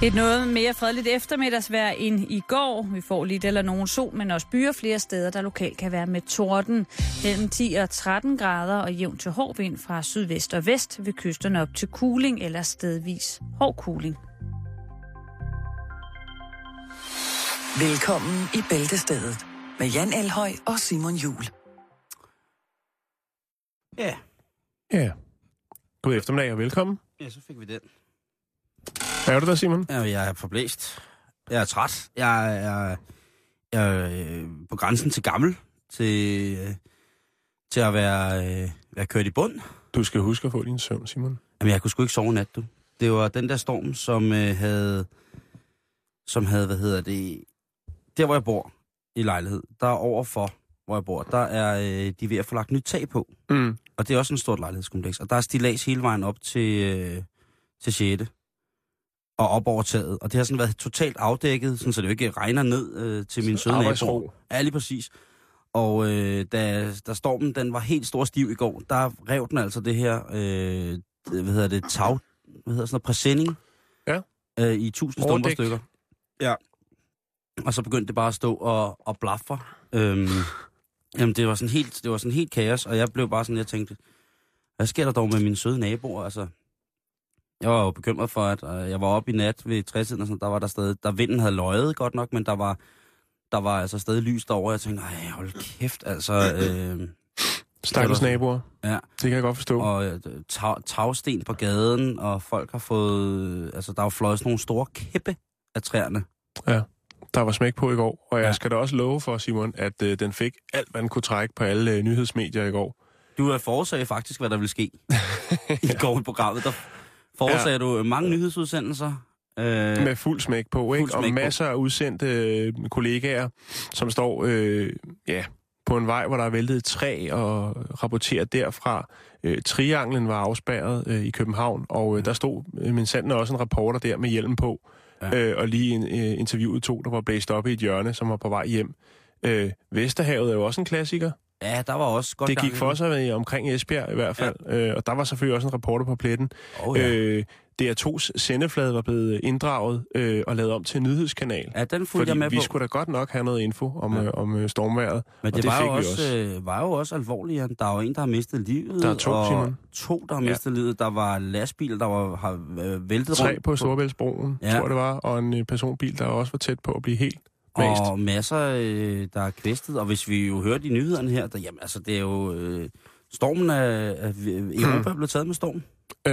Et noget mere fredeligt eftermiddagsvejr end i går. Vi får lidt eller nogen sol, men også byer flere steder, der lokalt kan være med torden. Mellem 10 og 13 grader og jævn til hård vind fra sydvest og vest ved kysterne op til kuling eller stedvis hård kuling. Velkommen i Bæltestedet med Jan Elhøj og Simon Juhl. Ja. Ja. God eftermiddag og velkommen. Ja, så fik vi den. Hvad er du der, Simon? Ja, jeg er forblæst. Jeg er træt. Jeg er på grænsen til gammel. Til at være kørt i bund. Du skal huske at få din søvn, Simon. Jamen, jeg kunne sgu ikke sove nat, du. Det var den der storm, som havde, der hvor jeg bor i lejlighed, der er overfor, hvor jeg bor, der er de ved at få lagt nyt tag på. Mm. Og det er også en stort lejlighedskompleks. Og der er stillads hele vejen op til 6. Og op over taget. Og det har sådan været totalt afdækket, sådan, så det jo ikke regner ned til min søde nabo. Ja, lige præcis. Og da stormen den var helt stor stiv i går, der rev den altså det her, præsending. Ja. I 1000 stumperstykker. Ja. Og så begyndte det bare at stå og blaffe. Jamen, det var sådan helt kaos, og jeg blev bare sådan, jeg tænkte, hvad sker der dog med mine søde naboer, altså? Jeg var jo bekymret for, at jeg var oppe i nat ved 60'erne, og sådan, der var der stadig, der vinden havde løjet godt nok, men der var altså stadig lys derovre, og jeg tænkte, nej, hold kæft, altså... Stakkels naboer. Ja. Det kan jeg godt forstå. Og tagsten på gaden, og folk har fået... Altså, der er jo fløjet sådan nogle store kæppe af træerne. Ja, der var smæk på i går, og jeg skal da også love for, Simon, at den fik alt, hvad den kunne trække på alle nyhedsmedier i går. Du forudsagde faktisk, hvad der ville ske i går i programmet. Der forudsagde du mange nyhedsudsendelser. Med fuld smæk på, ikke? Og masser af udsendte kollegaer, som står på en vej, hvor der er væltet et træ, og rapporterer derfra. Trianglen var afspærret i København, og der stod minsandten også en reporter der med hjelm på, og lige interviewet to, der var blæst op i et hjørne, som var på vej hjem. Vesterhavet er jo også en klassiker. Ja, der var også godt. Det gik for sig omkring Esbjerg i hvert fald, og der var selvfølgelig også en reporter på pletten. DR2's sendeflade var blevet inddraget og lavet om til en nyhedskanal. Ja, den fulgte jeg med på. Vi skulle da godt nok have noget info om stormvejret. Men det var jo også alvorligt, Jan. Der er jo en, der har mistet livet. Der er to, der har mistet livet. Der var lastbil, der har væltet 3 på Storebæltsbroen, tror jeg det var, og en personbil, der også var tæt på at blive helt mast. Og masser, der er kvæstet. Og hvis vi jo hørte i nyhederne her, jamen altså, det er jo... stormen af Europa er blevet taget med storm.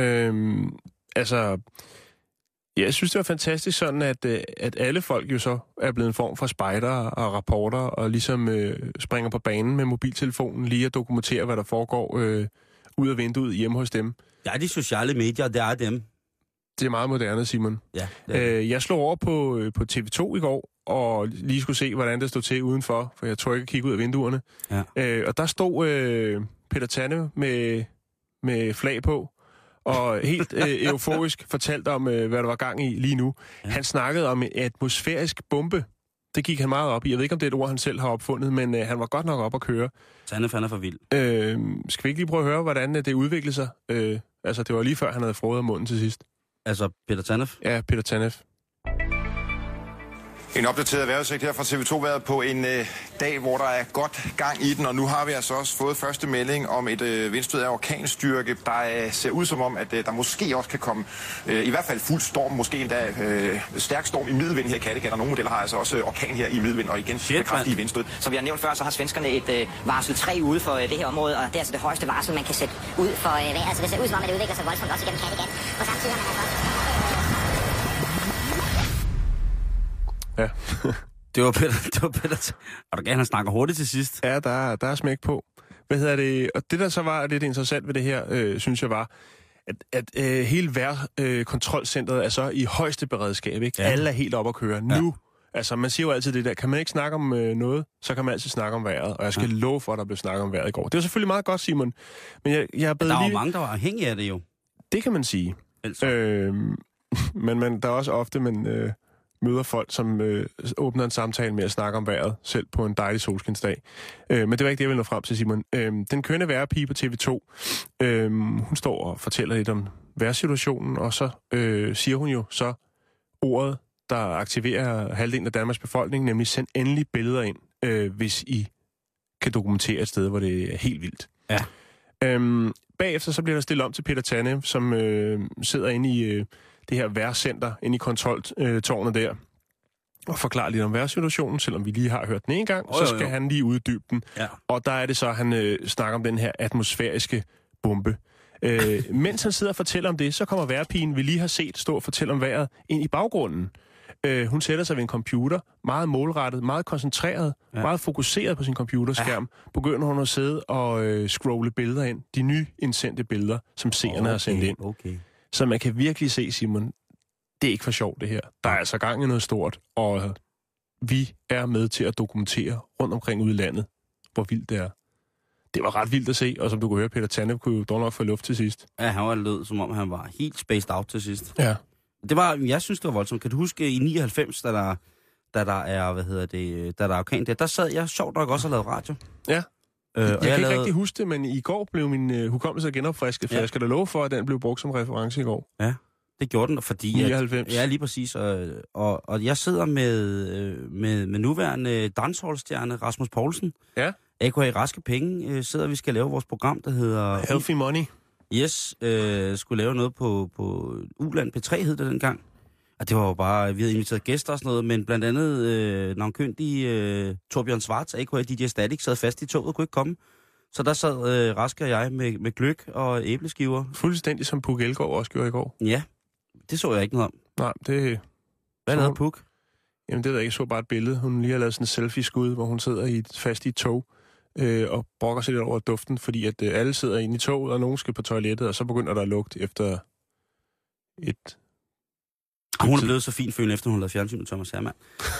Altså, jeg synes, det var fantastisk sådan, at alle folk jo så er blevet en form for spejder og rapporter, og ligesom springer på banen med mobiltelefonen lige at dokumentere, hvad der foregår ud af vinduet hjemme hos dem. Ja, de sociale medier, det er dem. Det er meget moderne, Simon. Ja, jeg slog over på TV2 i går, og lige skulle se, hvordan det stod til udenfor, for jeg tror ikke at kigge ud af vinduerne. Ja. Og der stod Peter Tanne med flag på, og helt euforisk fortalte om, hvad der var gang i lige nu. Ja. Han snakkede om en atmosfærisk bombe. Det gik han meget op i. Jeg ved ikke, om det er et ord, han selv har opfundet, men han var godt nok op at køre. Tanne er for vild. Skal vi ikke lige prøve at høre, hvordan det udviklede sig? Altså, det var lige før, han havde frået af munden til sidst. Altså, Peter Tanef? Ja, Peter Tanef. En opdateret vejrudsigt her fra TV2-vejret på en dag, hvor der er godt gang i den, og nu har vi altså også fået første melding om et vindstød af orkanstyrke, der ser ud som om, at der måske også kan komme i hvert fald fuld storm, måske endda stærk storm i middelvind her i Kattegat, og nogle modeller har altså også orkan her i middelvind, og igen med kraftige vindstød. Som vi har nævnt før, så har svenskerne et varsel 3 ude for det her område, og det er altså det højeste varsel, man kan sætte ud for vejret. Altså det ser ud som om, at det udvikler sig voldsomt også igennem Kattegat, og samtidig har man altså... Ja. det var Peter. Og du gerne snakker hurtigt til sidst. Ja, der er smæk på. Hvad hedder det? Og det, der så var lidt interessant ved det her, synes jeg var, at hele vejrkontrolcentret er så i højeste beredskab, ikke? Ja. Alle er helt op at køre. Ja. Nu, altså man siger jo altid det der, kan man ikke snakke om noget, så kan man altid snakke om vejret. Og jeg skal love for, at der blev snakket om vejret i går. Det var selvfølgelig meget godt, Simon. Men jeg der er jo mange, der var afhængige af det jo. Det kan man sige. Men der er også ofte, man møder folk, som åbner en samtale med at snakke om vejret, selv på en dejlig solskinsdag. Men det var ikke det, jeg ville nå frem til, Simon. Den kørende vejrpige på TV2, hun står og fortæller lidt om vejrsituationen, og så siger hun jo så ordet, der aktiverer halvdelen af Danmarks befolkning, nemlig send endelig billeder ind, hvis I kan dokumentere et sted, hvor det er helt vildt. Ja. Bagefter så bliver der stillet om til Peter Tanne, som sidder inde i det her vejrcenter, inde i kontroltårnet der, og forklarer lidt om vejrsituationen, selvom vi lige har hørt den en gang, så skal han lige uddybe den. Ja. Og der er det så, han snakker om den her atmosfæriske bombe. Mens han sidder og fortæller om det, så kommer vejrpigen, vi lige har set stå og fortælle om vejret, ind i baggrunden. Hun sætter sig ved en computer, meget målrettet, meget koncentreret, meget fokuseret på sin computerskærm. Begynder hun at sidde og scrolle billeder ind. De nye indsendte billeder, som seerne har sendt ind. Okay. Så man kan virkelig se, Simon, det er ikke for sjovt det her. Der er altså gang i noget stort, og vi er med til at dokumentere rundt omkring ude i landet, hvor vildt det er. Det var ret vildt at se, og som du kunne høre, Peter Tanne kunne jo dog nok få luft til sidst. Ja, han var lød, som om han var helt spaced out til sidst. Ja. Jeg synes, det var voldsomt. Kan du huske i 99, da der er, da der er orkan der sad jeg sjovt nok også og lavede radio. Ja. Jeg kan ikke rigtig huske det, men i går blev min hukommelse genopfrisket, for jeg skal da love for, at den blev brugt som reference i går. Ja, det gjorde den, fordi... 99. Ja, lige præcis. Og jeg sidder med nuværende dancehall-stjerne Rasmus Poulsen. Ja. A.K.A. Raske Penge sidder vi skal lave vores program, der hedder... Healthy Money. Yes, skulle lave noget på Uland P3 hed det dengang. Og det var jo bare, vi havde inviteret gæster og sådan noget, men blandt andet navnkyndige Torbjørn Svarts, A.K.A. DJ Static, sad fast i toget og kunne ikke komme. Så der sad Raske og jeg med gløgg og æbleskiver. Fuldstændig som Puk Elgård også gjorde i går. Ja, det så jeg ikke noget om. Nej, det... Hvad lavede Puk? Jamen det ved jeg ikke, så bare et billede. Hun lige har lavet sådan en selfie-skud, hvor hun sidder fast i et tog. Og brokker sig lidt over duften, fordi at alle sidder inde i toget, og nogen skal på toilettet, og så begynder der at lugte efter et... Hun er blevet så fin følende, efter hun lavede fjernsyn med Thomas Hermann.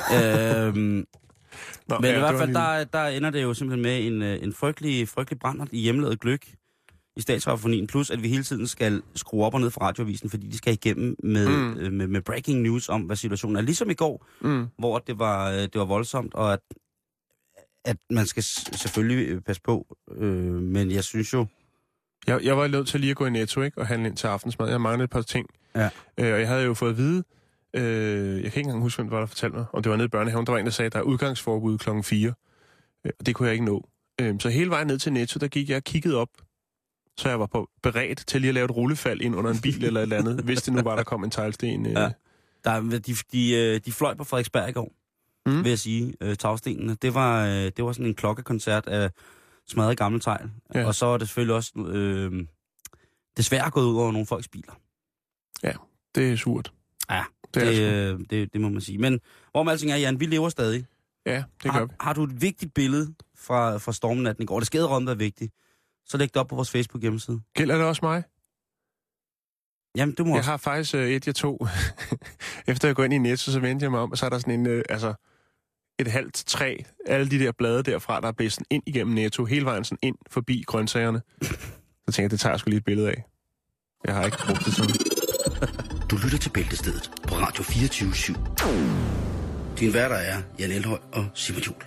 Men i hvert fald, der ender det jo simpelthen med en frygtelig brændert i hjemmelavet gløgg i Statsradiofonien, plus at vi hele tiden skal skrue op og ned fra radioavisen, fordi de skal igennem med breaking news om, hvad situationen er. Ligesom i går, hvor det var voldsomt, og at man skal selvfølgelig passe på, men jeg synes jo... Jeg var nødt til lige at gå i Netto, ikke, og handle ind til aftensmad. Jeg manglede et par ting. Ja. Og jeg havde jo fået at vide, jeg kan ikke engang huske, hvem det var, der fortalte mig, om det var nede i børnehaven. Der var en, der sagde, at der er udgangsforbud 4:00. Og det kunne jeg ikke nå. Så hele vejen ned til Netto, der gik jeg og kiggede op, så jeg var beredt til lige at lave et rullefald ind under en bil eller et eller andet, hvis det nu var, der kom en teglsten. Ja. De fløj på Frederiksberg i går, vil jeg sige, tagstenene. Det var sådan en klokkekoncert af smadrede gamle tegl. Ja. Og så er det selvfølgelig også desværre gået ud over nogle folks biler. Ja, det er surt. Ja, det må man sige. Men hvor man alting er, Jan, vi lever stadig. Ja, det gør vi. Har du et vigtigt billede fra stormnatten i går? Det skæderrømme er vigtigt. Så læg det op på vores Facebook-hjemmeside. Gælder det også mig? Jamen, du må Jeg har faktisk jeg tog. Efter jeg går ind i Netto, så vendte jeg mig om, og så er der sådan en, et halvt træ. Alle de der blade derfra, der er blevet sådan ind igennem Netto, hele vejen sådan ind forbi grøntsagerne. Så tænkte jeg, det tager jeg sgu lige et billede af. Jeg har ikke brugt det sådan. Du lytter til Bæltestedet på Radio 24/7. Din værter er Jan Elhøj og Simon Juhl.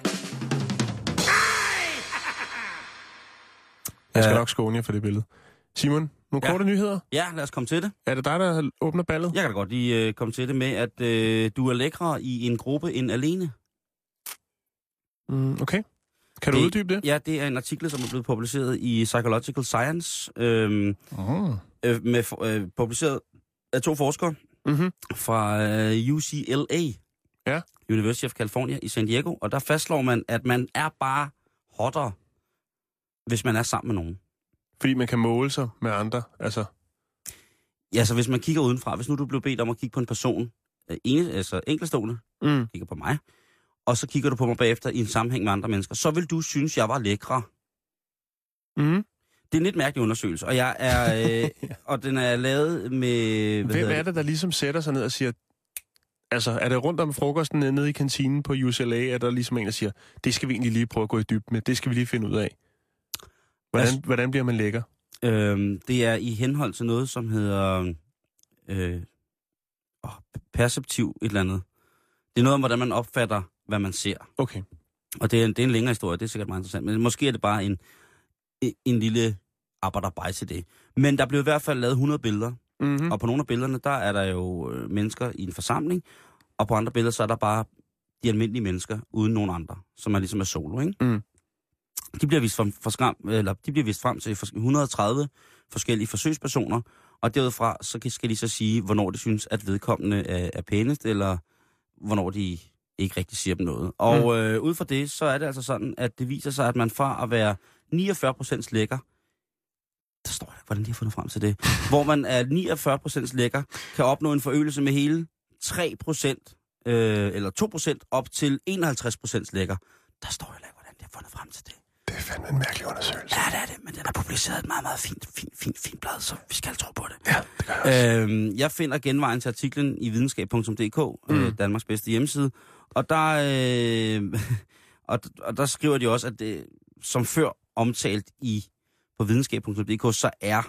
Jeg skal nok skåne jer for det billede. Simon, nogle korte nyheder? Ja, lad os komme til det. Er det dig, der åbner ballet? Jeg kan da godt lige komme til det med, at du er lækre i en gruppe end alene. Okay. Kan du uddybe det? Ja, det er en artikel, som er blevet publiceret i Psychological Science. Publiceret af 2 forskere fra UCLA, University of California i San Diego. Og der fastslår man, at man er bare hottere, hvis man er sammen med nogen. Fordi man kan måle sig med andre, altså? Ja, så hvis man kigger udenfra, hvis nu du blev bedt om at kigge på en person, enkeltstående, kigger på mig, og så kigger du på mig bagefter i en sammenhæng med andre mennesker, så vil du synes, jeg var lækre. Det er en lidt mærkelig undersøgelse, og jeg er og den er lavet med... Hvem er det, der ligesom sætter sig ned og siger... Altså, er det rundt om frokosten nede i kantinen på UCLA, er der ligesom en, der siger, det skal vi egentlig lige prøve at gå i dybden med, det skal vi lige finde ud af. Hvordan bliver man lækker? Det er i henhold til noget, som hedder perceptiv et eller andet. Det er noget om, hvordan man opfatter, hvad man ser. Okay. Og det er en længere historie, det er sikkert meget interessant, men måske er det bare en lille arbejderbej til det. Men der blev i hvert fald lavet 100 billeder Og på nogle af billederne, der er der jo mennesker i en forsamling, og på andre billeder, så er der bare de almindelige mennesker, uden nogen andre, som er ligesom er solo, ikke? Mm. De bliver vist frem til 130 forskellige forsøgspersoner, og derudfra, så skal de så sige, hvornår de synes, at vedkommende er pænest, eller hvornår de ikke rigtig siger dem noget. Og ud fra det, så er det altså sådan, at det viser sig, at man fra at være 49% lækker, der står der, hvordan de har fundet frem til det, hvor man er 49% lækker, kan opnå en forøgelse med hele 3%, eller 2% op til 51% lækker. Der står heller ikke, hvordan de har fundet frem til det. Det er fandme en mærkelig undersøgelse. Ja, det er det, men den er publiceret et meget, meget fint blad, så vi skal tro på det. Ja, det gør jeg også. Jeg finder genvejen til artiklen i videnskab.dk, Danmarks bedste hjemmeside, og der skriver de også, at det, som før omtalt på videnskab.dk, så er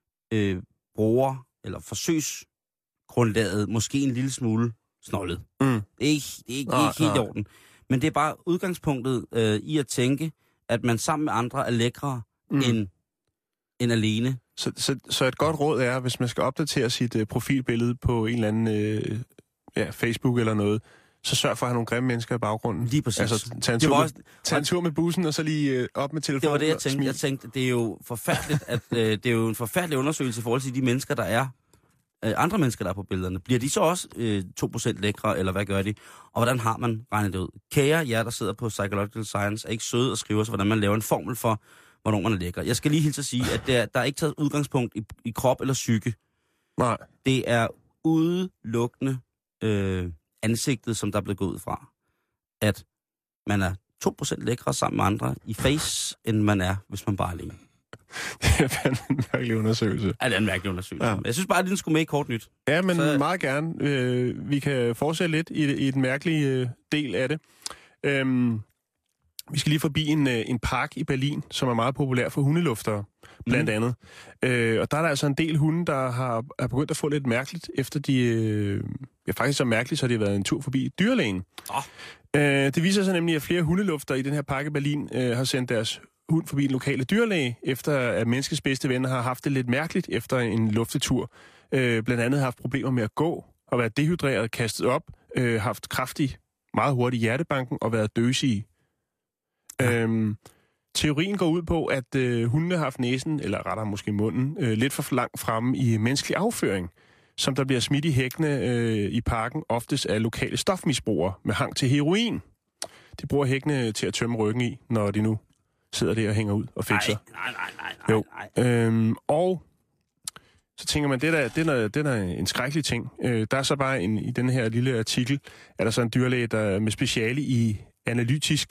eller forsøgsgrundlaget måske en lille smule snollet. Det er ikke helt i orden. Men det er bare udgangspunktet i at tænke, at man sammen med andre er lækre end alene. Så et godt råd er, hvis man skal opdatere sit profilbillede på en eller anden Facebook eller noget, så sørg for at have nogle grimme mennesker i baggrunden. Lige præcis. Altså, tag en tur med bussen, og så lige op med telefonen. Det var det, jeg tænkte. Jeg tænkte, det er jo forfærdeligt, at det er jo en forfærdelig undersøgelse i forhold til de mennesker, der er. Andre mennesker, der er på billederne. Bliver de så også 2% lækre, eller hvad gør de? Og hvordan har man regnet det ud? Kære jer, der sidder på Psychological Science, er ikke søde og skriver sig, hvordan man laver en formel for, hvornår man er lækker. Jeg skal lige hilse at sige, at der er ikke taget udgangspunkt i krop eller psyke. Nej. Det er udelukkende ansigtet, som der er blevet gået ud fra. At man er 2% lækre sammen med andre i face, end man er, hvis man bare er alene. Det er fandme en mærkelig undersøgelse. Ja, det er en mærkelig undersøgelse. Ja. Jeg synes bare, at den skulle med i kort nyt. Ja, men så meget gerne. Vi kan fortsætte lidt i den mærkelige del af det. Vi skal lige forbi en park i Berlin, som er meget populær for hundeluftere, blandt andet. Og der er der altså en del hunde, der er begyndt at få lidt mærkeligt, efter de... faktisk så mærkeligt, så de har været en tur forbi dyrlægen. Det viser sig nemlig, at flere hundeluftere i den her park i Berlin har sendt deres hund forbi en lokale dyrlæge, efter at menneskets bedste venner har haft det lidt mærkeligt efter en luftetur. Blandt andet har haft problemer med at gå, og været dehydreret, kastet op, haft kraftig, meget hurtig hjertebanken og været døsige. Teorien går ud på, at hundene har haft næsen, eller rettere måske munden, lidt for langt fremme i menneskelig afføring, som der bliver smidt i hækkene i parken, oftest af lokale stofmisbrugere med hang til heroin. De bruger hækkene til at tømme ryggen i, når de nu sidder der og hænger ud og fikser. Nej. Og så tænker man, det er en skrækkelig ting. Der er så bare i den her lille artikel, er der så en dyrlæge, der er med speciale i analytisk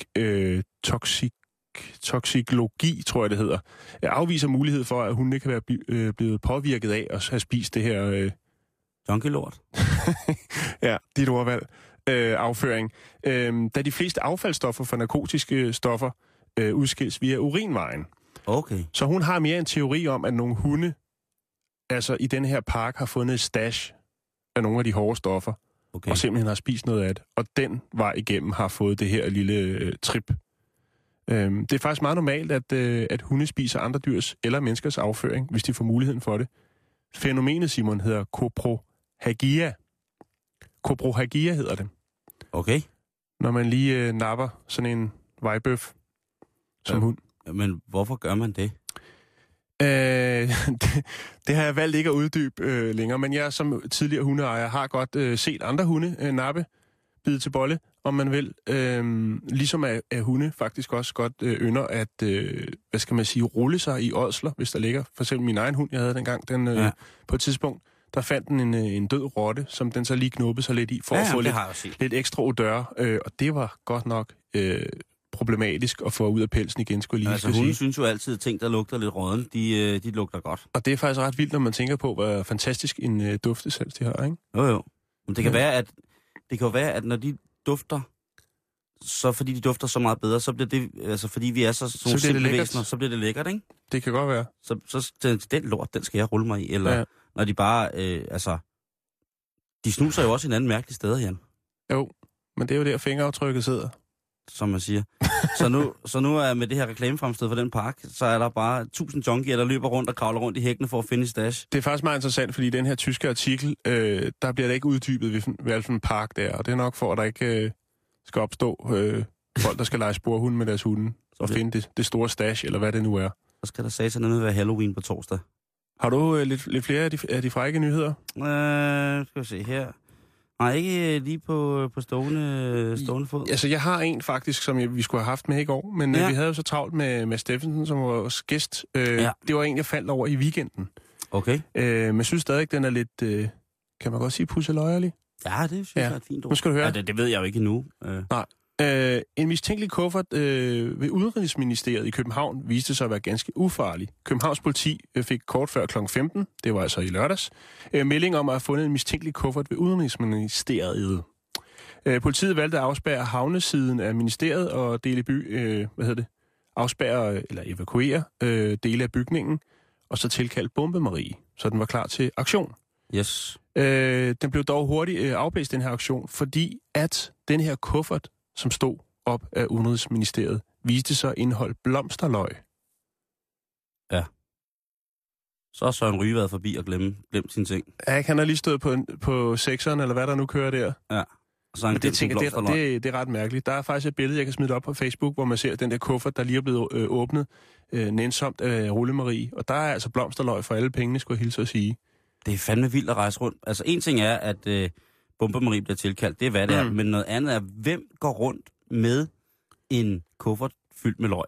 toksikologi, tror jeg det hedder, afviser mulighed for, at hunde kan være blevet påvirket af at have spist det her... Junkie-lort. Ja, dit ordvalg. Afføring. Da de fleste affaldsstoffer for narkotiske stoffer udskilles via urinvejen. Okay. Så hun har mere en teori om, at nogle hunde altså i den her park har fundet et stash af nogle af de hårde stoffer, og simpelthen har spist noget af det. Og den vej igennem har fået det her lille trip. Det er faktisk meget normalt, at hunde spiser andre dyrs eller menneskers afføring, hvis de får muligheden for det. Fænomenet, Simon, hedder koprohagia. Koprohagia hedder det. Okay. Når man lige napper sådan en vejbøf som hund. Men hvorfor gør man det? Det har jeg valgt ikke at uddybe længere, men jeg som tidligere hundeejer har godt set andre hunde nappe, bide til bolle, om man vil. Ligesom at hunde faktisk også godt ynder at, hvad skal man sige, rulle sig i ådsler, hvis der ligger. For eksempel min egen hund, jeg havde dengang, på et tidspunkt, der fandt den en død rotte, som den så lige knuppede sig lidt i, for at få lidt ekstra odør. Og det var godt nok problematisk at få ud af pelsen igen, skulle jeg lige sige. Hunde synes jo altid, at ting, der lugter lidt rådden, de lugter godt. Og det er faktisk ret vildt, når man tænker på, hvor fantastisk en duftesans de har, ikke? Jo. Men det kan være, at når de dufter, så fordi de dufter så meget bedre, så bliver det, altså fordi vi er så simple væsener, så bliver det lækkert, ikke? Det kan godt være. Så den lort, den skal jeg rulle mig i, eller når de bare, de snuser jo også i en anden mærkelig steder, Jan. Jo, men det er jo der fingeraftrykket sidder. som man siger. så nu er med det her reklamefremstød for den park, så er der bare 1000 junkier, der løber rundt og kravler rundt i hækkene for at finde stash. Det er faktisk meget interessant, fordi den her tyske artikel, der bliver det ikke uddybet ved hvilken park der, og det er nok for, at der ikke skal opstå folk, der skal lege sporhunde med deres hunde og finde det store stash, eller hvad det nu er. Så skal der satanede være Halloween på torsdag. Har du lidt flere af de frække nyheder? Skal vi se her. Nej, ikke lige på stående fod. Altså, jeg har en faktisk, som vi skulle have haft med i går, men vi havde jo så travlt med Steffensen, som var vores gæst. Det var en, jeg faldt over i weekenden. Okay. Men jeg synes stadig, den er lidt, kan man godt sige, pusseløjerlig? Ja, det synes jeg er et fint ord. Nu skal du høre. Ja, det ved jeg jo ikke endnu. Nej. En mistænkelig kuffert ved Udenrigsministeriet i København viste sig at være ganske ufarlig. Københavns politi fik kort før kl. 15, det var altså i lørdags, melding om at have fundet en mistænkelig kuffert ved Udenrigsministeriet. Politiet valgte at afspærre havnesiden af ministeriet og afspærre eller evakuere dele af bygningen, og så tilkaldt bombemarie, så den var klar til aktion. Yes. Den blev dog hurtigt afblæst, den her aktion, fordi at den her kuffert, som stod op af Udenrigsministeriet, viste sig at indeholde blomsterløg. Ja. Så har Søren Ryge været forbi og glemt sine ting. Ja, han har lige stået på sekseren, eller hvad der nu kører der. Ja. Og så men det er ret mærkeligt. Der er faktisk et billede, jeg kan smide op på Facebook, hvor man ser den der kuffert, der lige er blevet åbnet nænsomt af Rullemarie. Og der er altså blomsterløg for alle pengene, skulle jeg hilse at sige. Det er fandme vildt at rejse rundt. Altså, en ting er, at bombemarie bliver tilkaldt. Det er, hvad det er. Men noget andet er, hvem går rundt med en kuffert fyldt med løg?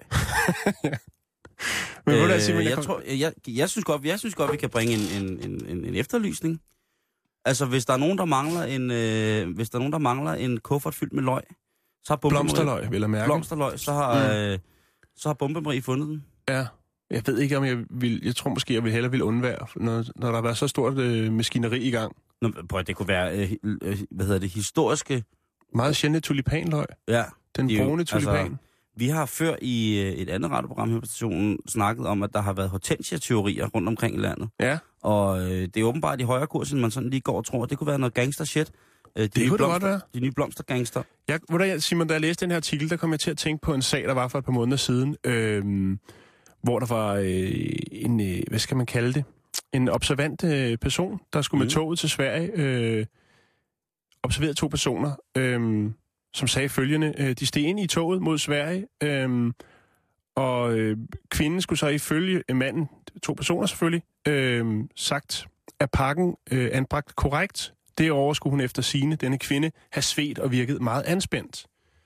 Men jeg synes godt, vi kan bringe en efterlysning. Altså, hvis der er nogen, der mangler en kuffert fyldt med løg, så har blomsterløg, vil jeg mærke. Blomsterløg, så har bombemarie fundet den. Ja. Jeg ved ikke, om jeg tror måske, jeg hellere vil undvære, når der har været så stort maskineri i gang. Nå, prøv, det kunne være, historiske... Meget sjældent tulipanløg. Ja. Den brune tulipan. Altså, vi har før i et andet radioprogram her på stationen snakket om, at der har været hortensia-teorier rundt omkring i landet. Ja. Og det er åbenbart i højere kurs, end man sådan lige går og tror. Det kunne være noget gangster-shit. Det kunne det godt være. De nye blomstergangster. Simon, da jeg læste den her artikel, der kom jeg til at tænke på en sag, der var for et par måneder siden, hvor der var hvad skal man kalde det? En observant person, der skulle med toget til Sverige, observerede 2 personer, som sagde følgende: de steg ind i toget mod Sverige, og kvinden skulle så ifølge manden, 2 personer selvfølgelig, sagt, at pakken anbragt korrekt. Derover skulle hun efter sigende, denne kvinde, have svedt og virket meget anspændt.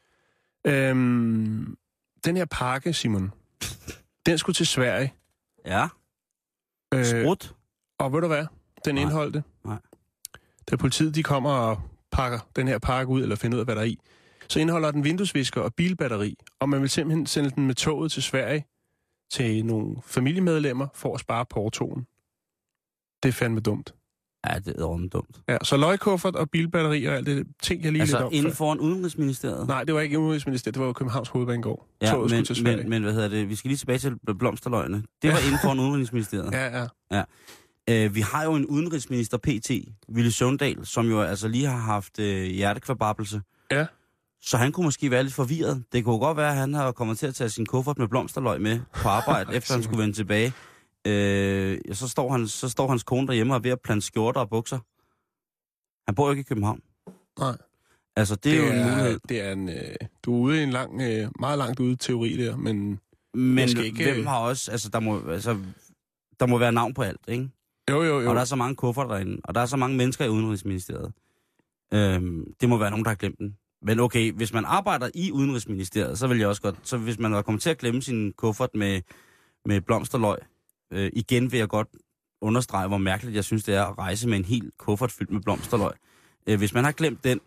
Den her pakke, Simon, den skulle til Sverige. Ja. Sprut. Og ved du hvad? Den indeholdte. Nej. Da politiet de kommer og pakker den her pakke ud, eller finder ud af, hvad der er i, så indeholder den vinduesvisker og bilbatteri, og man vil simpelthen sende den med toget til Sverige til nogle familiemedlemmer for at spare portoen. Det er fandme dumt. Ja, det er ordentligt dumt. Ja, så løgkuffert og bilbatteri og alt det ting, jeg lige lidt om. Altså inden foran Udenrigsministeriet? Nej, det var ikke Udenrigsministeriet, det var jo Københavns Hovedbanegård. Ja, toget skulle til Sverige. Men hvad hedder det? Vi skal lige tilbage til blomsterløgene. Det var inden foran Udenrigsministeriet. Ja. Vi har jo en udenrigsminister PT, Villy Søvndal, som jo altså lige har haft hjertekvababbelse. Ja. Så han kunne måske være lidt forvirret. Det kunne godt være, at han har kommet til at tage sin kuffert med blomsterløg med på arbejde, efter han skulle vende tilbage. Så står hans kone derhjemme og er ved at plante skjorter og bukser. Han bor jo ikke i København. Nej. Altså, det er jo en mulighed. Du er ude i en meget langt ude teori der, men ikke... hvem har også... Altså, der må være navn på alt, ikke? Jo. Og der er så mange kufferter derinde, og der er så mange mennesker i Udenrigsministeriet. Det må være nogen, der har glemt den. Men okay, hvis man arbejder i Udenrigsministeriet, så vil jeg også godt... Så hvis man er kommet til at glemme sin kuffert med blomsterløg, igen vil jeg godt understrege, hvor mærkeligt jeg synes, det er at rejse med en hel kuffert fyldt med blomsterløg. Hvis man har glemt den,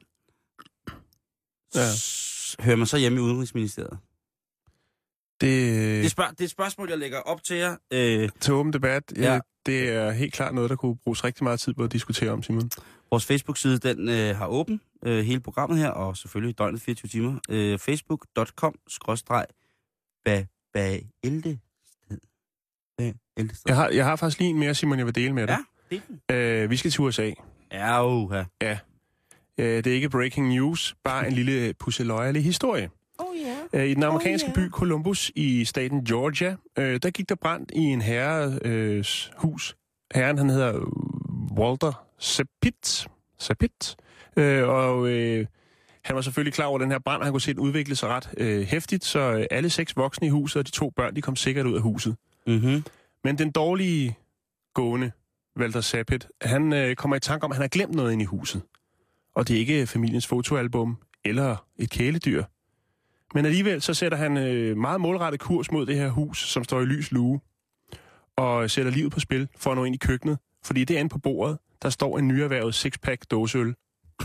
hører man så hjemme i Udenrigsministeriet? Det er et spørgsmål, jeg lægger op til jer. Til åben debat. Ja. Det er helt klart noget, der kunne bruges rigtig meget tid på at diskutere om, Simon. Vores Facebook-side, den har åben hele programmet her, og selvfølgelig døgnet 24 timer. Facebook.com/baelde. Jeg har faktisk lige en mere, Simon, jeg vil dele med dig. Ja, vi skal til USA. Ja. Det er ikke breaking news, bare en lille pusseløjerlig historie. I den amerikanske by Columbus i staten Georgia, der gik der brand i en herres hus. Herren, han hedder Walter Sapit. Han var selvfølgelig klar over den her brand, og han kunne se den udvikle sig ret hæftigt, så alle 6 voksne i huset og de 2 børn, de kom sikkert ud af huset. Mm-hmm. Men den dårlige gående, Walter Sapit, han kommer i tanke om, at han har glemt noget inde i huset. Og det er ikke familiens fotoalbum eller et kæledyr. Men alligevel så sætter han meget målrettet kurs mod det her hus, som står i lys lue, og sætter livet på spil for at nå ind i køkkenet. Fordi derinde på bordet, der står en nyerhvervet 6-pack dåseøl.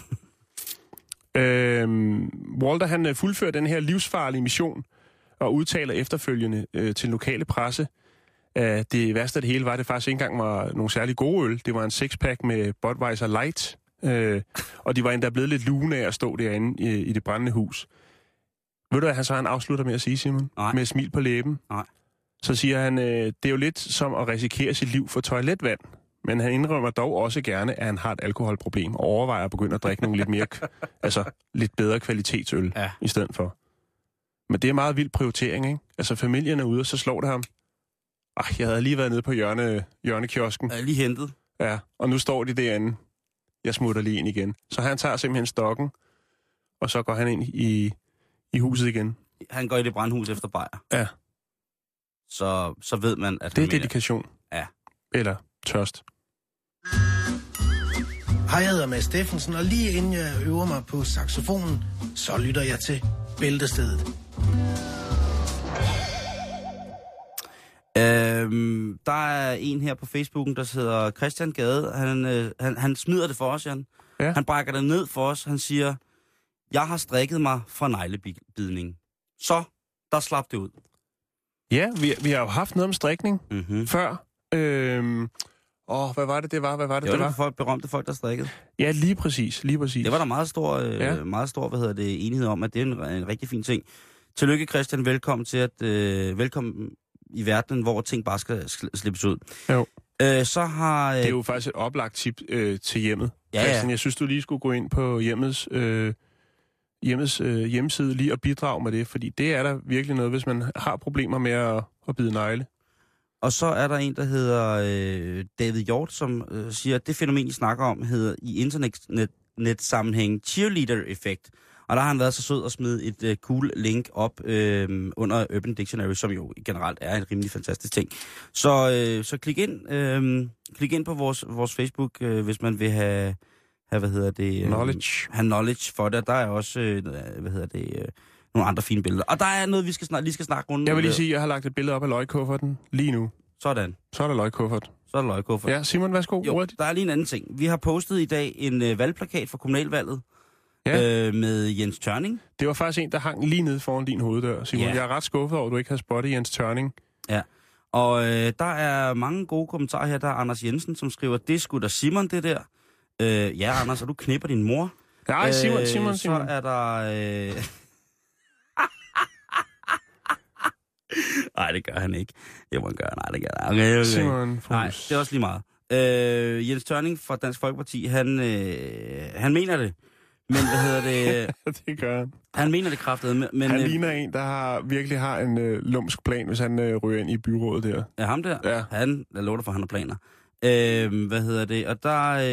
Walter, han fuldfører den her livsfarlige mission og udtaler efterfølgende til den lokale presse, at det værste af det hele var, at det faktisk ikke engang var nogle særlig gode øl. Det var en 6-pack med Budweiser Light, og de var endda blevet lidt lune af at stå derinde i det brændende hus. Ved du, hvad han afslutter med at sige, Simon? Nej. Med et smil på læben. Nej. Så siger han, det er jo lidt som at risikere sit liv for toiletvand. Men han indrømmer dog også gerne, at han har et alkoholproblem, og overvejer at begynde at drikke nogle lidt mere, lidt bedre kvalitetsøl i stedet for. Men det er meget vild prioritering, ikke? Altså familien er ude, og så slår det ham. Jeg havde lige været nede på hjørnekiosken. Lige hentet. Ja, og nu står de derinde. Jeg smutter lige ind igen. Så han tager simpelthen stokken, og så går han ind i huset igen. Han går i det brandhus efter bajer. Ja. Så ved man, at det er dedikation. Ja. Eller tørst. Hej, jeg hedder Mads Steffensen, og lige inden jeg øver mig på saxofonen, så lytter jeg til Bæltestedet. Der er en her på Facebooken, der hedder Christian Gade. Han smider det for os, Jan. Ja. Han brækker det ned for os. Han siger, jeg har strikket mig fra neglebidning. Så, der slap det ud. Ja, vi har jo haft noget om strikning før. Hvad var det, det var? Det var berømte folk, der strikkede. Ja, lige præcis. Det var der meget stor, enighed om, at det er en rigtig fin ting. Tillykke, Christian. Velkommen i verdenen, hvor ting bare skal slippes ud. Jo. Så har... Det er jo faktisk et oplagt tip til hjemmet. Ja, Christian, jeg synes, du lige skulle gå ind på hjemmets hjemmeside lige og bidrage med det, fordi det er der virkelig noget, hvis man har problemer med at bide negle. Og så er der en, der hedder David Hjort, som siger, at det fænomen, I snakker om, hedder i internetsammenhæng cheerleader-effekt. Og der har han været så sød at smide et cool link op under Urban Dictionary, som jo generelt er en rimelig fantastisk ting. Så klik ind på vores Facebook, hvis man vil have knowledge. Have knowledge for det. Der er også, nogle andre fine billeder. Og der er noget, vi lige skal snakke rundt. Jeg vil lige sige, at jeg har lagt et billede op af løgkufferten lige nu. Sådan. Så er der løgkuffert. Ja, Simon, værsgo. Jo, der er lige en anden ting. Vi har postet i dag en valgplakat for kommunalvalget med Jens Tørning. Det var faktisk en, der hang lige nede foran din hoveddør, Simon. Ja. Jeg er ret skuffet over, at du ikke har spottet Jens Tørning. Ja, og der er mange gode kommentarer her. Der er Anders Jensen, som skriver, det skulle da Simon, det der. Ja, Anders, og du knipper din mor. Nej, Simon. Så er der... Nej, det gør han ikke. Det må han gøre. Nej, det gør han. Okay. Simon, nej, det er også lige meget. Jens Tørning fra Dansk Folkeparti, han mener det. Men hvad hedder det? Det gør han. Han mener det kraftedeme. Men han ligner en, der virkelig har en lumsk plan, hvis han ryger ind i byrådet der. Ja, ham der? Ja. Jeg lover dig for, han har planer. Hvad hedder det? Og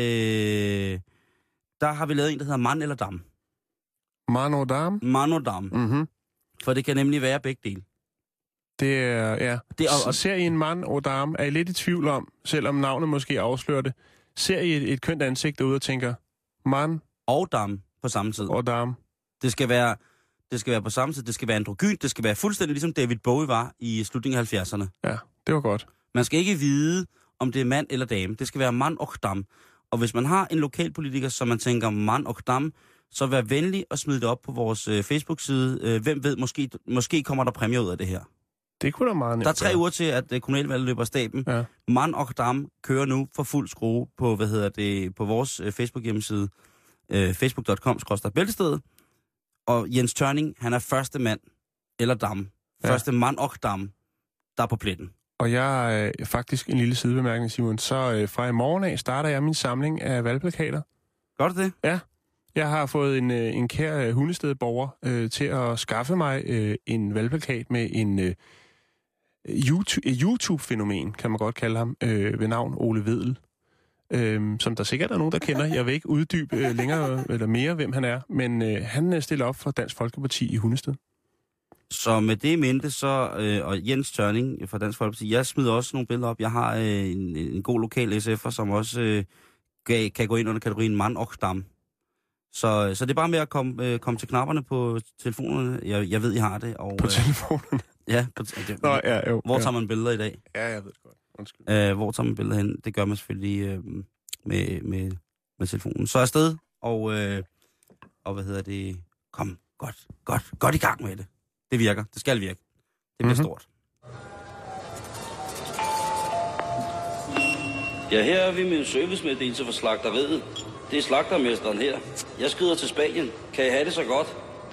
der har vi lavet en, der hedder Mann eller Dam. Man og Dam? Mhm. For det kan nemlig være begge dele. Det er, ja. Og ser I en mand og dame, er I lidt i tvivl om, selvom navnet måske afslører det, ser I et kønt ansigt derude og tænker, mand og dame på samme tid. Og dame. Det skal være på samme tid, det skal være androgynt, det skal være fuldstændig ligesom David Bowie var i slutningen af 70'erne. Ja, det var godt. Man skal ikke vide, om det er mand eller dame. Det skal være mand og dam. Og hvis man har en lokalpolitiker, som man tænker mand og dam, så vær venlig og smid det op på vores Facebook-side. Hvem ved, måske kommer der præmier ud af det her. Det kunne da meget nemt. Der er 3 uger til, at kommunalvalget løber af staben. Ja. Mann og Dam kører nu for fuld skrue på, på vores Facebook-hjemmeside, facebook.com/bæltestedet. Og Jens Tørning, han er første mand, eller dam, første mand og dam, der er på pletten. Og jeg er faktisk en lille sidebemærkning, Simon. Så fra i morgen af starter jeg min samling af valgplakater. Gør du det? Ja. Jeg har fået en kær hundestedborger til at skaffe mig en valgplakat med en YouTube-fænomen, kan man godt kalde ham, ved navn Ole Vedel. Som der sikkert er nogen, der kender. Jeg vil ikke uddybe længere eller mere, hvem han er, men han stiller op for Dansk Folkeparti i Hundested. Så med det i mente, og Jens Tørning fra Dansk Folkeparti, jeg smider også nogle billeder op. Jeg har en god lokal SF'er, som også kan gå ind under kategorien mand og dam. Så det er bare med at komme til knapperne på telefonerne. Jeg ved, I har det. Og, på telefonerne? Ja. Hvor tager man billeder i dag? Ja, jeg ved det godt. Undskyld. Hvor tager man billeder hen? Det gør man selvfølgelig med telefonen. Så afsted, og hvad hedder det? Kom godt i gang med det. Det virker. Det skal virke. Det bliver stort. Ja, her er vi med en servicemeddelelse fra slagteriet. Det er slagtermesteren her. Jeg skrider til Spanien. Kan I have det så godt?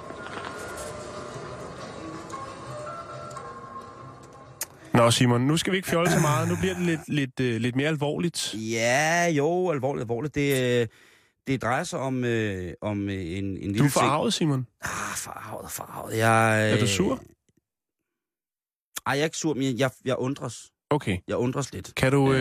Nå, Simon, nu skal vi ikke fjolle så meget. Nu bliver det lidt mere alvorligt. Ja, jo, alvorligt. Det drejer sig om en lille ting. Du er forarvet, Simon? Forarvet. Er du sur? Jeg er ikke sur, men jeg undres. Okay. Jeg undres lidt. Kan du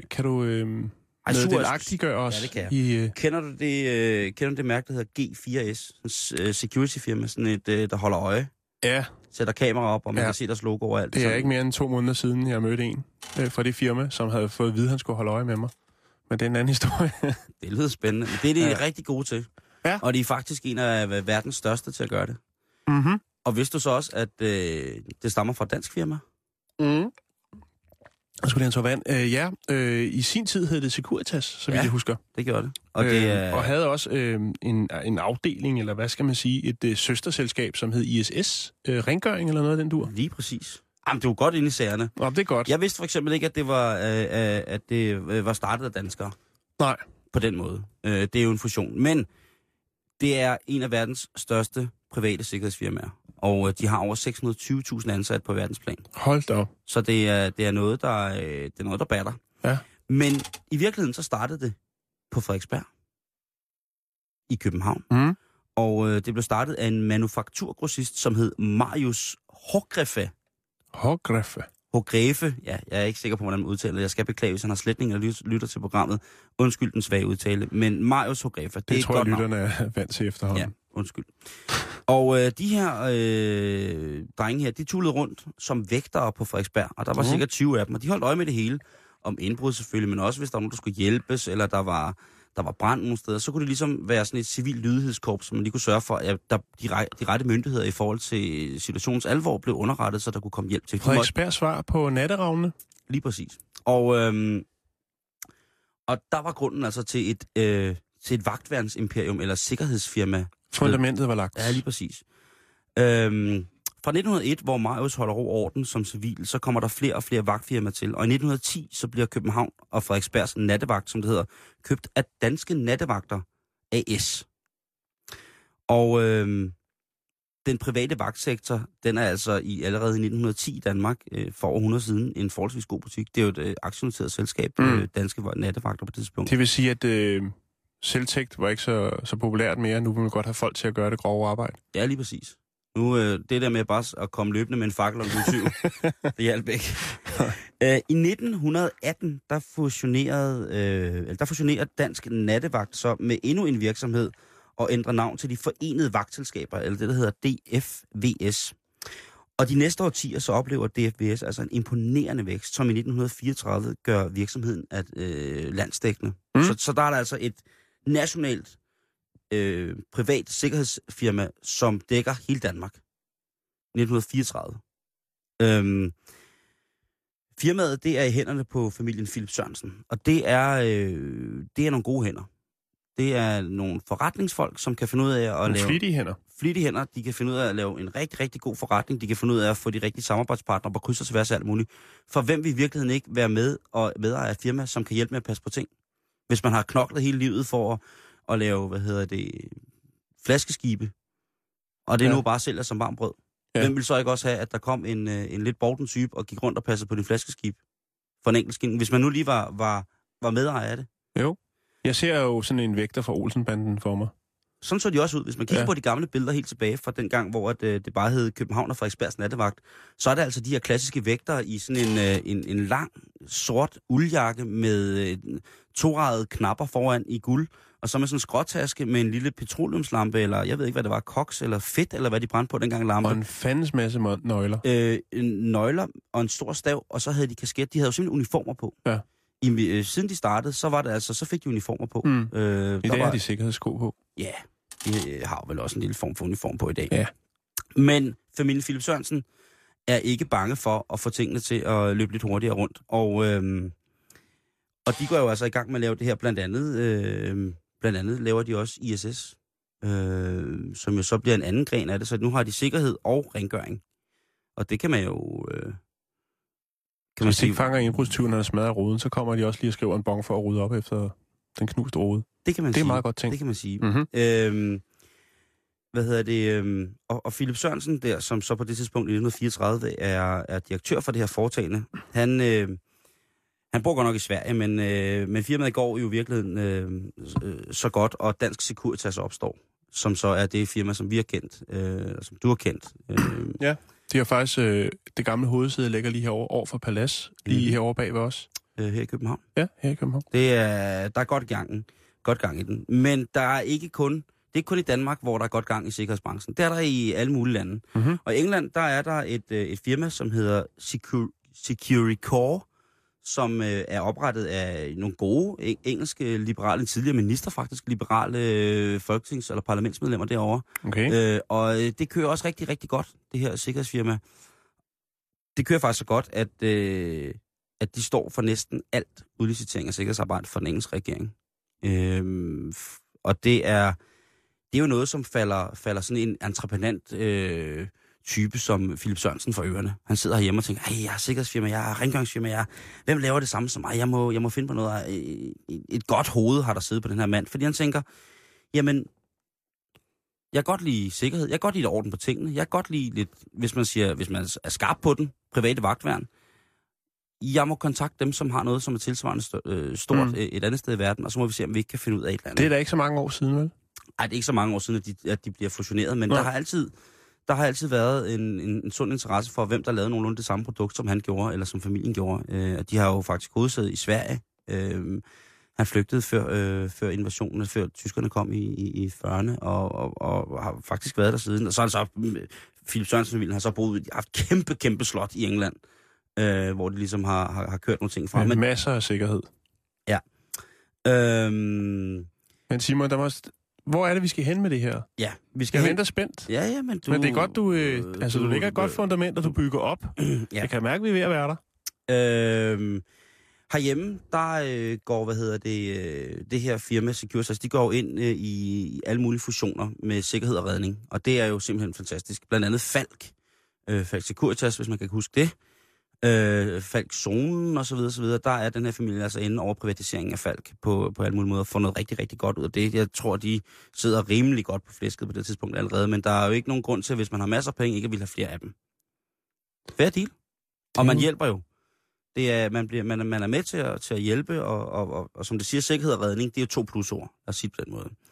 agtiggøre os? Ja, det kan jeg. Kender du det mærke, der hedder G4S? Sådan security-firma, sådan et, der holder øje. Ja. Sætter kamera op, og man kan se deres logo overalt. Det er ikke mere end 2 måneder siden, jeg mødte en fra det firma, som havde fået at vide, at han skulle holde øje med mig. Men det er en anden historie. Det lyder spændende. Men det er de rigtig gode til. Ja. Og de er faktisk en af verdens største til at gøre det. Mm-hmm. Og vidste du så også, at det stammer fra et dansk firma? Mm. Jeg skulle lige have en vand. I sin tid hed det Securitas, så vidt jeg husker. Det gjorde det. Og havde også en afdeling, eller hvad skal man sige, et søsterselskab, som hed ISS Rengøring, eller noget af den dur. Lige præcis. Jamen, det var godt inde i sagerne. Nå, det er godt. Jeg vidste for eksempel ikke, at det var startet af danskere. Nej. På den måde. Det er jo en fusion. Men det er en af verdens største private sikkerhedsfirmaer. Og de har over 620.000 ansatte på verdensplan. Hold da op. Så det er noget, der batter. Ja. Men i virkeligheden så startede det på Frederiksberg i København. Mm. Og det blev startet af en manufakturgrossist, som hed Marius Hårgrefe. Hårgrefe. Ja, jeg er ikke sikker på, hvordan man udtaler det. Jeg skal beklage, hvis han har sletning eller lytter til programmet. Undskyld den svage udtale. Men Marius Hårgrefe, det er tror godt jeg, lytterne er vant til efterhånden. Ja, undskyld. Og de her drenge her, de tullede rundt som vægtere på Frederiksberg. Og der var sikkert 20 af dem, og de holdt øje med det hele. Om indbrud selvfølgelig, men også hvis der var nogen, der skulle hjælpes, eller der var brand nogle steder, så kunne det ligesom være sådan et civil lydighedskorps, som man lige kunne sørge for, at de rette myndigheder i forhold til situationens alvor blev underrettet, så der kunne komme hjælp til. Frederiksberg svar på natteravnene? Lige præcis. Og der var grunden altså til et vagtværnsimperium, eller sikkerhedsfirma. Fundamentet var lagt. Ja, lige præcis. Fra 1901, hvor Marius holder ro orden som civil, så kommer der flere og flere vagtfirmaer til. Og i 1910, så bliver København og Frederiksbergs nattevagt, som det hedder, købt af Danske Nattevagter AS. Og den private vagtsektor, den er altså allerede i 1910 i Danmark, for over 100 siden, en forholdsvis god butik. Det er jo et aktieunoteret selskab, Danske Nattevagter på det tidspunkt. Det vil sige, at selvtægt var ikke så populært mere. Nu vil man godt have folk til at gøre det grove arbejde. Ja, lige præcis. Nu, det der med bare at komme løbende med en fakkel om tyv, det hjalp ikke. I 1918, der fusionerede Dansk Nattevagt så med endnu en virksomhed og ændrer navn til de Forenede Vagtselskaber, eller det, der hedder DFVS. Og de næste årtier så oplever DFVS altså en imponerende vækst, som i 1934 gør virksomheden landsdækkende. Så der er der altså et nationalt privat sikkerhedsfirma, som dækker hele Danmark. 1934. Firmaet, det er i hænderne på familien Philip Sørensen, og det er nogle gode hænder. Det er nogle forretningsfolk, som kan finde ud af at lave... Flittige hænder. De kan finde ud af at lave en rigtig, rigtig god forretning. De kan finde ud af at få de rigtige samarbejdspartnere på kryds og tværs af alt muligt. For hvem vil i virkeligheden ikke være med og medejer af et firma, som kan hjælpe med at passe på ting? Hvis man har knoklet hele livet for at lave, flaskeskibe, og det nu bare sælger som varmt brød. Ja. Hvem vil så ikke også have, at der kom en lidt borten type og gik rundt og passede på din flaskeskib for en enkelt skin, hvis man nu lige var medejer af det? Jo. Jeg ser jo sådan en vægter fra Olsenbanden for mig. Sådan så de også ud. Hvis man kigger på de gamle billeder helt tilbage fra den gang, hvor det bare hed København og Frederiksbergs nattevagt, så er det altså de her klassiske vægtere i sådan en lang, sort uldjakke med torejede knapper foran i guld, og så med sådan en skråtaske med en lille petroleumslampe, eller jeg ved ikke, hvad det var, koks eller fedt, eller hvad de brændte på dengang lampe. Og en fandens masse nøgler. Nøgler og en stor stav, og så havde de kasket. De havde jo simpelthen uniformer på. Ja. Siden de startede, så var det altså, så fik de uniformer på. I dag har de sikkerhedssko på. Ja, de har vel også en lille form for uniform på i dag. Ja. Men familien Philip Sørensen er ikke bange for at få tingene til at løbe lidt hurtigere rundt. Og de går jo altså i gang med at lave det her. Blandt andet laver de også ISS, som jo så bliver en anden gren af det. Så nu har de sikkerhed og rengøring. Og det kan man jo... Hvis de ikke fanger indbrudstyven, når der smadrer ruden, så kommer de også lige og skriver en bong for at rydde op efter den knuste rode. Det kan man sige. Det er meget godt tænkt. Det kan man sige. Mm-hmm. Og Philip Sørensen der, som så på det tidspunkt i 1934 er direktør for det her foretagende, han bor godt nok i Sverige, men firmaet går jo i virkeligheden så godt, og Dansk Securitas opstår, som så er det firma, som vi har kendt, som du har kendt. Ja, de har faktisk, det gamle hovedsæde ligger lige herovre over for Palads, lige herovre bag ved os. Her i København? Ja, her i København. Der er godt gang i den. Men der er ikke kun i Danmark, hvor der er godt gang i sikkerhedsbranchen. Det er der i alle mulige lande. Mm-hmm. Og i England, der er der et firma, som hedder Securicore, som er oprettet af nogle gode engelske liberale, tidligere minister faktisk, liberale folketings- eller parlamentsmedlemmer derovre. Okay. Og det kører også rigtig, rigtig godt, det her sikkerhedsfirma. Det kører faktisk så godt, at de står for næsten alt udlicitering af sikkerhedsarbejde for den engelske regering. Og det er jo noget, som falder sådan en entreprenant type som Philip Sørensen for ørerne. Han sidder herhjemme og tænker, jeg er sikkerhedsfirma, jeg er rengøringsfirma, hvem laver det samme som mig? Jeg må finde på noget. Et godt hoved har der siddet på den her mand, fordi han tænker, jamen, jeg kan godt lide sikkerhed, jeg kan godt lide orden på tingene, jeg kan godt lide lidt, hvis man er skarp på den, private vagtværn. Jeg må kontakte dem, som har noget, som er tilsvarende stort et andet sted i verden, og så må vi se, om vi ikke kan finde ud af et eller andet. Det er da ikke så mange år siden, vel? Nej, det er ikke så mange år siden, at de bliver fusioneret, men der har altid været en sund interesse for, hvem der lavede nogenlunde det samme produkt, som han gjorde, eller som familien gjorde. De har jo faktisk hovedsæde i Sverige. Han flygtede før invasionen, før tyskerne kom i 40'erne, og har faktisk været der siden. Og så er Philip Sørensen-familien har så haft kæmpe slot i England, hvor de ligesom har kørt nogle ting fra. Med masser af sikkerhed. Ja. Men Simon, hvor er det, vi skal hen med det her? Ja, vi skal Jeg venter spændt. Ja, men det er godt, du lægger et godt fundament, og du bygger op. Ja. Jeg kan mærke, at vi er ved at være der. Herhjemme, der går, det her firma Securitas, de går ind i alle mulige fusioner med sikkerhed og redning. Og det er jo simpelthen fantastisk. Blandt andet Falk Securitas, hvis man kan huske det. Falk Zonen og så videre, der er den her familie altså inde over privatiseringen af Falk på alle mulige måder, får noget rigtig, rigtig godt ud af det. Jeg tror, de sidder rimelig godt på flæsket på det tidspunkt allerede, men der er jo ikke nogen grund til, hvis man har masser af penge, ikke at vil have flere af dem. Fair deal. Og man hjælper jo. Det er, man er med til at hjælpe, og som det siger, sikkerhed og redning, det er jo 2 plusord, lad os sige på den måde.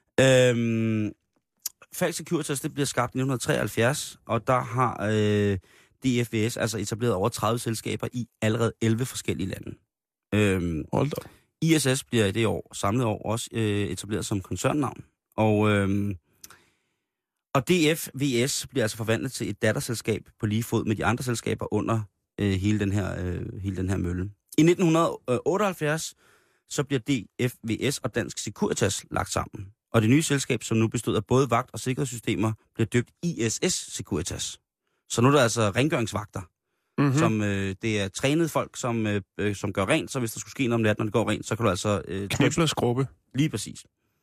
Falk Securitas, det bliver skabt i 1973, og der har DFVS altså etableret over 30 selskaber i allerede 11 forskellige lande. Hold da. ISS bliver i det samlede år også etableret som koncernnavn. Og DFVS bliver altså forvandlet til et datterselskab på lige fod med de andre selskaber under hele den her mølle. I 1978 så bliver DFVS og Dansk Securitas lagt sammen. Og det nye selskab, som nu bestod af både vagt- og sikkerhedssystemer, bliver døbt ISS Securitas. Så nu er der altså rengøringsvagter, som det er trænede folk, som gør rent, så hvis der skulle ske noget om natten, når det går rent, så kan du altså... Knæble og skrubbe. Lige præcis.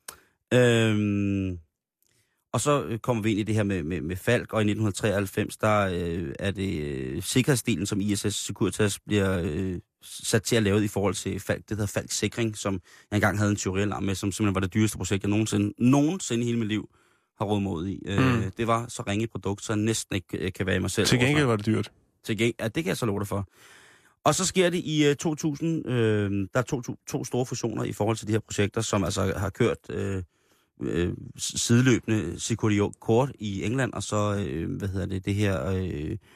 Og så kommer vi ind i det her med Falk, og i 1993, der er det sikkerhedsdelen, som ISS Securitas bliver sat til at lave i forhold til Falk. Det hedder Falk Sikring, som jeg engang havde en teorialarm med, som simpelthen var det dyreste projekt, jeg nogensinde i hele mit liv har råd mod i. Det var så ringe et produkt, så jeg næsten ikke kan være i mig selv. Til gengæld var det dyrt. Ja, det kan jeg så love dig for. Og så sker det i 2000, der er to store fusioner i forhold til de her projekter, som altså har kørt sideløbende Security Court i England, og så, det her,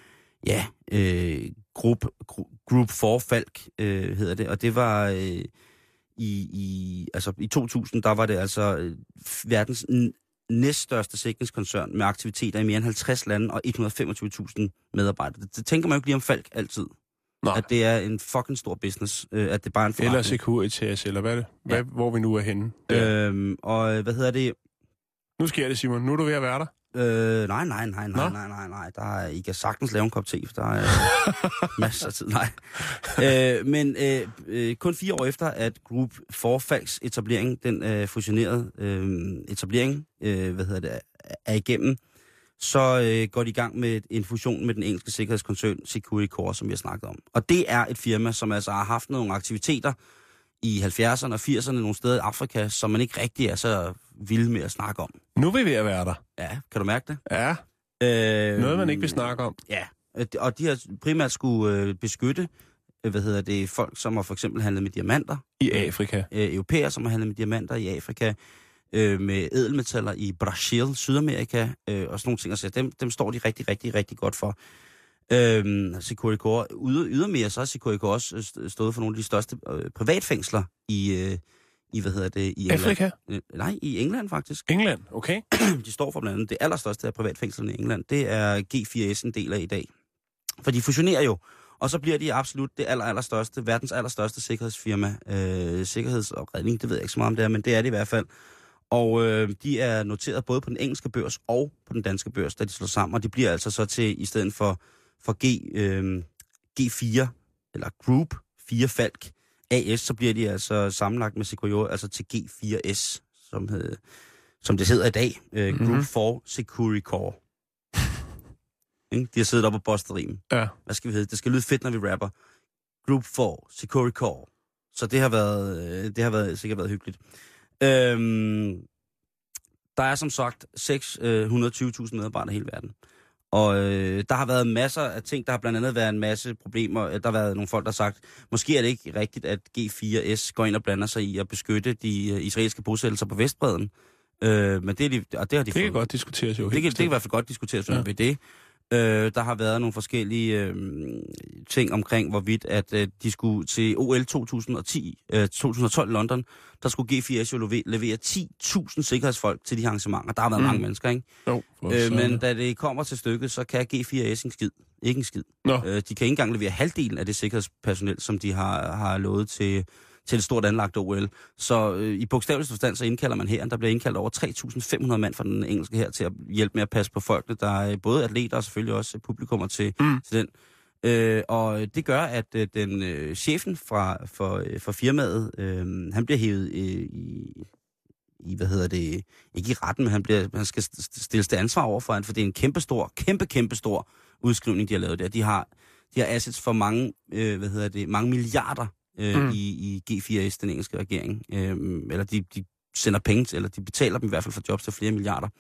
Group 4 Falck, hedder det, og det var i 2000, der var det altså verdens næststørste sikkerhedskoncern med aktiviteter i mere end 50 lande og 125.000 medarbejdere. Det tænker man jo ikke lige om Falck altid. Nej. At det er en fucking stor business, at det bare er en forretning. Eller Securitas, eller hvad er det? Ja. Hvor vi nu er henne. Og hvad hedder det? Nu sker det, Simon. Nu er du ved at være der. Nej. I kan sagtens lave en kop te, for der er masser af tid. Nej. Men kun 4 år efter, at Group 4 Falcks etablering, den fusionerede etablering, er igennem, så går de i gang med en fusion med den engelske sikkerhedskoncern Security Core, som vi har snakket om. Og det er et firma, som altså har haft nogle aktiviteter i 70'erne og 80'erne nogle steder i Afrika, som man ikke rigtig er så vild med at snakke om. Nu er vi ved at være der. Ja, kan du mærke det? Ja. Noget, man ikke vil snakke om. Ja, og de har primært skulle beskytte, folk, som har for eksempel handlet med diamanter. I Afrika. Europæer, som har handlet med diamanter i Afrika. Med ædelmetaller i Brasil, Sydamerika, og sådan nogle ting. Altså, dem står de rigtig, rigtig, rigtig godt for. Security Core. Ydermere så har Security Core også stået for nogle af de største privatfængsler i England. Afrika? Nej, i England faktisk. England, okay. De står for blandt andet det allerstørste af privatfængslerne i England. Det er G4S en del af i dag. For de fusionerer jo, og så bliver de absolut det allerstørste, verdens allerstørste sikkerhedsfirma. Sikkerheds- og redning, det ved jeg ikke så meget om det er, men det er det i hvert fald. Og de er noteret både på den engelske børs og på den danske børs, da de slår sammen. Og de bliver altså så til, i stedet for G4, eller Group 4 Falck AS, så bliver de altså sammenlagt med Security, altså til G4S, som det hedder i dag. Group 4 Security Core. De har siddet op og bustet rim. Ja. Hvad skal vi hedde? Det skal lyde fedt, når vi rapper. Group 4 Security Core. Så det har sikkert været hyggeligt. Der er som sagt 620.000 medarbejdere i hele verden. Og der har været masser af ting. Der har blandt andet været en masse problemer. Der har været nogle folk, der har sagt, måske er det ikke rigtigt, at G4S går ind og blander sig i at beskytte de israelske bosættelser på Vestbredden. Men det har de det kan godt diskuteres jo. Det kan i hvert fald godt diskuteres ved det. Der har været nogle forskellige ting omkring, hvorvidt at de skulle til OL 2012 i London, der skulle G4S jo levere 10.000 sikkerhedsfolk til de arrangementer. Der har været mange mennesker, ikke? Jo, men da det kommer til stykket, så kan G4S ikke en skid. De kan ikke engang levere halvdelen af det sikkerhedspersonel, som de har lovet til et stort anlagt OL. Så i bogstaveligste forstand, så indkalder man hæren. Der bliver indkaldt over 3.500 mand fra den engelske her til at hjælpe med at passe på folkene. Der er både atleter og selvfølgelig også publikummer til den. Og det gør, at chefen for firmaet, han bliver hævet ikke i retten, men han skal stilles til ansvar overfor, for det er en kæmpestor udskrivning, de har lavet der. De har assets for mange, mange milliarder i G4S, den engelske regering. Eller de sender penge til, eller de betaler dem i hvert fald for jobs til flere milliarder.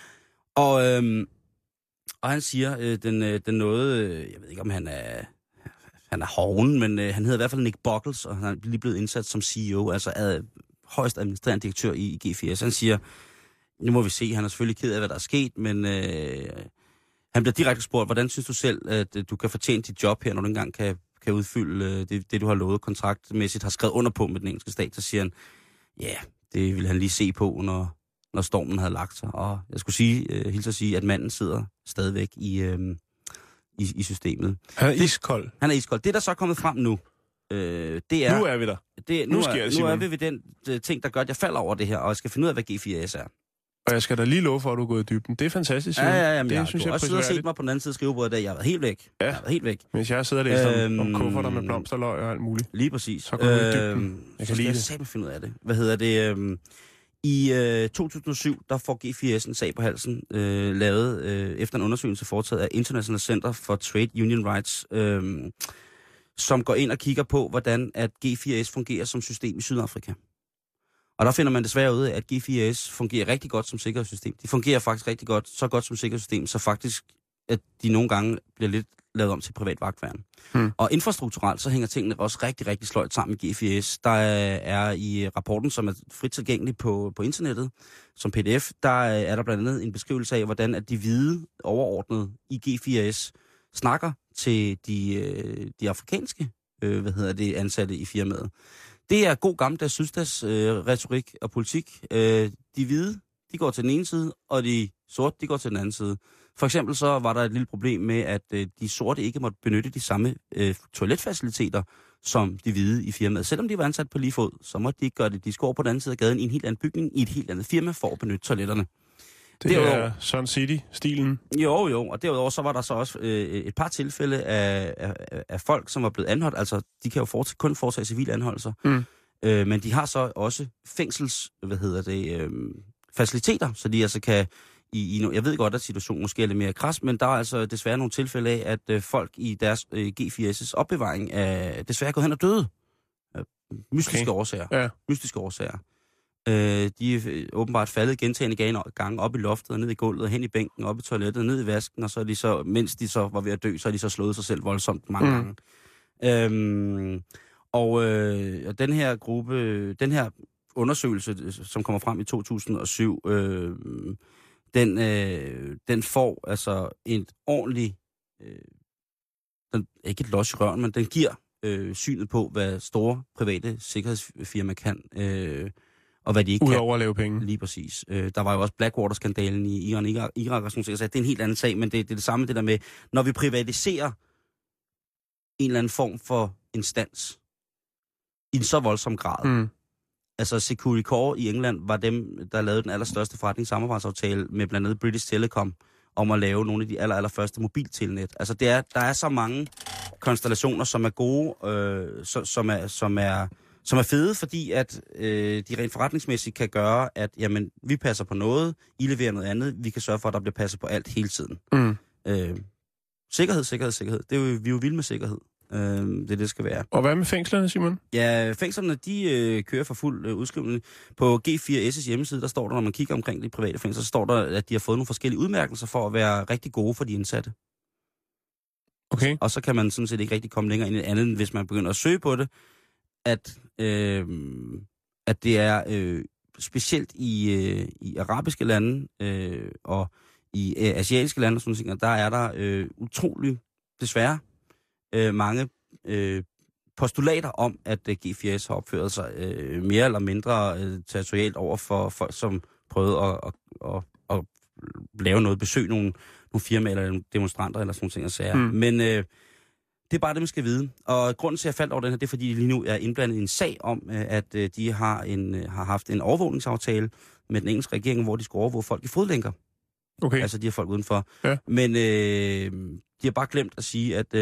Og han siger, den noget, jeg ved ikke om han er hoven, men han hedder i hvert fald Nick Buckles, og han er lige blevet indsat som CEO, altså højst administrerende direktør i G4S. Han siger, nu må vi se, han er selvfølgelig ked af, hvad der er sket, men han bliver direkte spurgt, hvordan synes du selv, at du kan fortjene dit job her, når du engang kan udfylde det, du har lovet kontraktmæssigt, har skrevet under på med den engelske stat. Så siger han, det vil han lige se på, når stormen havde lagt sig. Og jeg skulle hilse at sige, at manden sidder stadigvæk i systemet. Han er iskold. Han er iskold. Det, der så er kommet frem nu, det er... Nu er vi der. Nu er vi ved den ting, der gør, at jeg falder over det her, og jeg skal finde ud af, hvad G4S er. Og jeg skal da lige love for, at du er gået i dybden. Det er fantastisk. Ja, det synes jeg også siddet og set mig på den anden side af skrivebordet, da jeg har været helt væk. Ja. Jeg har været helt væk. Mens jeg sidder og læser om kufferter med blomsterløg og alt muligt. Lige præcis. Så går du i dybden. Jeg kan lide det. Jeg skal finde ud af det. I 2007, der får G4S en sag på halsen, lavet efter en undersøgelse foretaget af International Center for Trade Union Rights, som går ind og kigger på, hvordan at G4S fungerer som system i Sydafrika. Og der finder man desværre ud af, at G4S fungerer rigtig godt som sikkerhedssystem. De fungerer faktisk rigtig godt, så godt som sikkerhedssystem, så faktisk, at de nogle gange bliver lavet om til privat vagtværn. Og infrastrukturelt, så hænger tingene også rigtig, rigtig sløjt sammen med G4S. Der er i rapporten, som er frit tilgængelig på internettet, som pdf, der er der blandt andet en beskrivelse af, hvordan at de hvide overordnede i G4S snakker til de afrikanske ansatte i firmaet. Det er god gammeldags sydstads retorik og politik. De hvide, de går til den ene side, og de sorte, de går til den anden side. For eksempel så var der et lille problem med, at de sorte ikke måtte benytte de samme toiletfaciliteter som de hvide i firmaet. Selvom de var ansat på lige fod, så måtte de ikke gøre det. De skulle over på den anden side af gaden i en helt anden bygning, i et helt andet firma for at benytte toiletterne. Det er Sun City-stilen. Jo, og derudover så var der så også et par tilfælde af folk, som var blevet anholdt. Altså, de kan jo kun foretage civile anholdelser. Men de har så også fængsels, faciliteter, så de altså kan... Jeg ved godt, at situationen måske er lidt mere kras, men der er altså desværre nogle tilfælde af, at folk i deres G4S' opbevaring er desværre gået hen og døde. Mystiske årsager. Ja. Mystiske årsager. De er åbenbart faldet gentagne gange op i loftet og ned i gulvet, og hen i bænken, op i toilettet, ned i vasken, og så er de så, mens de så var ved at dø, så er de så slået sig selv voldsomt mange gange. Og den her gruppe, den her undersøgelse, som kommer frem i 2007, den får altså en ordentlig, ikke et los i røven, men den giver synet på, hvad store private sikkerhedsfirmaer kan, og hvad de ikke kan. Udover at lave penge. Lige præcis. Der var jo også Blackwater-skandalen i Iran, Irak og sådan noget, så det er en helt anden sag, men det er det samme, det der med, når vi privatiserer en eller anden form for instans i en så voldsom grad. Altså Security Core i England var dem, der lavede den allerstørste forretningssamarbejdsaftale med blandt andet British Telecom om at lave nogle af de allerførste mobiltelnet. Altså der er så mange konstellationer, som er gode, som er fede, fordi at de rent forretningsmæssigt kan gøre, at jamen, vi passer på noget, I leverer noget andet, vi kan sørge for, at der bliver passet på alt hele tiden. Sikkerhed. Vi er jo vilde med sikkerhed. Det skal være. Og hvad med fængslerne, Simon? Ja, fængslerne, de kører for fuld udskrivning. På G4S' hjemmeside, der står der, når man kigger omkring de private fængsler, så står der, at de har fået nogle forskellige udmærkelser for at være rigtig gode for de indsatte. Okay. Og så kan man sådan set ikke rigtig komme længere ind i andet, end hvis man begynder at søge på det, at det er specielt i arabiske lande og i asiatiske lande, sådan ting, der er der utrolig, desværre, mange postulater om, at G4S har opført sig mere eller mindre territorialt over for folk, som prøvede at lave noget, besøg nogle firmaer eller demonstranter eller sådan ting og sager. Men det er bare det, man skal vide. Og grunden til, at jeg faldt over den her, det er, fordi de lige nu er indblandet i en sag om, at de har haft en overvågningsaftale med den engelske regering, hvor de skulle overvåge folk i fodlænker. Okay. Altså, de har folk udenfor. Ja. Men de har bare glemt at sige, at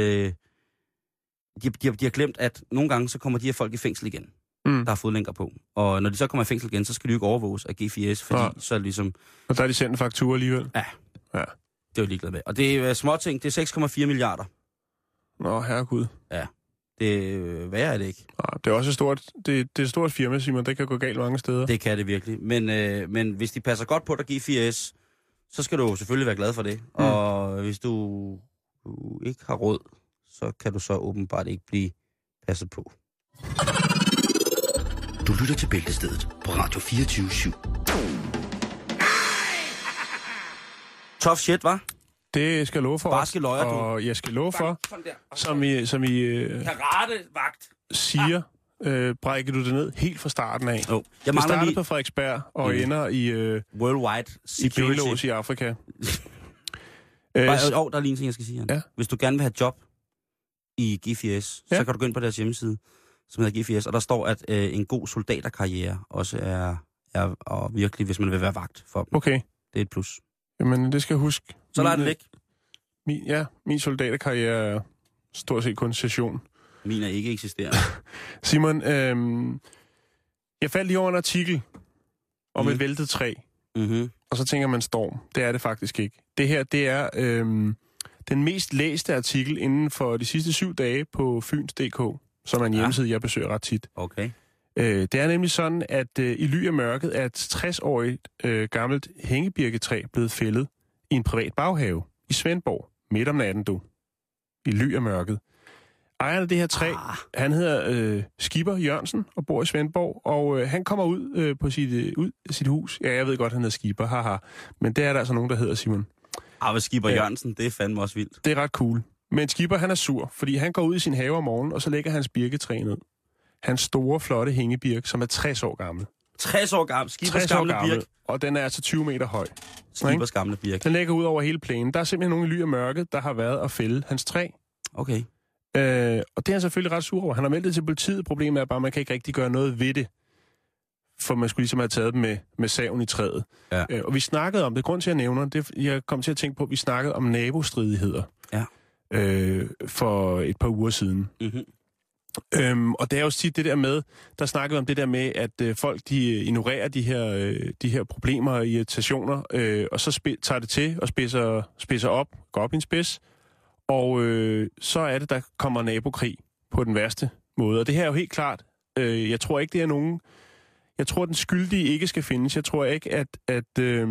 de har glemt, at nogle gange så kommer de her folk i fængsel igen, der har fodlænker på. Og når de så kommer i fængsel igen, så skal de jo ikke overvåges af G4S, fordi så er det ligesom... Og der er de sendt en faktura alligevel? Ja. Det er jo ligeglad med. Og det er småting, det er 6,4 milliarder. Nå, herregud. Ja. Hvad er det ikke? Det er også et stort firma, Simon. Det kan gå galt mange steder. Det kan det virkelig. Men hvis de passer godt på dig, G4S, så skal du selvfølgelig være glad for det. Og hvis du ikke har råd, så kan du så åbenbart ikke blive passet på. Du lytter til Bæltestedet på Radio 24/7. Tough shit, hva'? Det skal jeg love for. Barske løjer, du. Og jeg skal love for, som I karatevagt siger, brækker du det ned helt fra starten af. Oh. Jeg starter lige på Frederiksberg og ender i Worldwide Security. I Belås i Afrika. Der er lige en ting, jeg skal sige. Ja. Hvis du gerne vil have job i G4S, så kan du gå ind på deres hjemmeside, som hedder G4S, og der står, at en god soldaterkarriere også er og virkelig, hvis man vil være vagt for dem. Okay. Det er et plus. Jamen, det skal jeg huske. Så lad den væk. Min soldaterkarriere er stort set kun session. Min er ikke eksisterende. Simon, jeg faldt lige over en artikel om et væltet træ. Og så tænker man storm. Det er det faktisk ikke. Det her, det er den mest læste artikel inden for de sidste 7 dage på Fyns.dk, som er en hjemmeside, jeg besøger ret tit. Okay. Det er nemlig sådan, at i ly af mørket er et 60-årigt gammelt hængebirketræ blevet fældet i en privat baghave i Svendborg midt om natten, du. i ly af mørket. Ejeren af det her træ, han hedder Skipper Jørgensen og bor i Svendborg, og han kommer ud på sit hus. Ja, jeg ved godt, han hedder Skipper, haha. Men det er der altså nogen, der hedder, Simon. Hvad Skipper Jørgensen, det er fandme også vildt. Det er ret cool. Men Skipper, han er sur, fordi han går ud i sin have om morgenen, og så lægger hans birketræ ned. Hans store, flotte hængebirk, som er 60 år gammel. 60 år gammel? Skippers gamle birk? Og den er altså 20 meter høj. Skippers gamle birk. Den ligger ud over hele plænen. Der er simpelthen nogle i ly af mørket, der har været at fælde hans træ. Okay. Og det er han selvfølgelig ret sur over. Han har meldt det til politiet. Problemet er bare, at man kan ikke rigtig gøre noget ved det. For man skulle ligesom have taget dem med saven i træet. Ja. Og vi snakkede om det. Grund til, at jeg nævner det, jeg kom til at tænke på, at vi snakkede om nabostridigheder. Ja. For et par uger siden. Mm-hmm. Og det er jo tit det der med, der snakkede om det der med, at folk de ignorerer de her problemer og irritationer, og så tager det til og spidser op, går op i en spids, og så er det, der kommer nabokrig på den værste måde. Og det her er jo helt klart, jeg tror ikke, det er nogen... Jeg tror, den skyldige ikke skal findes. Jeg tror ikke, at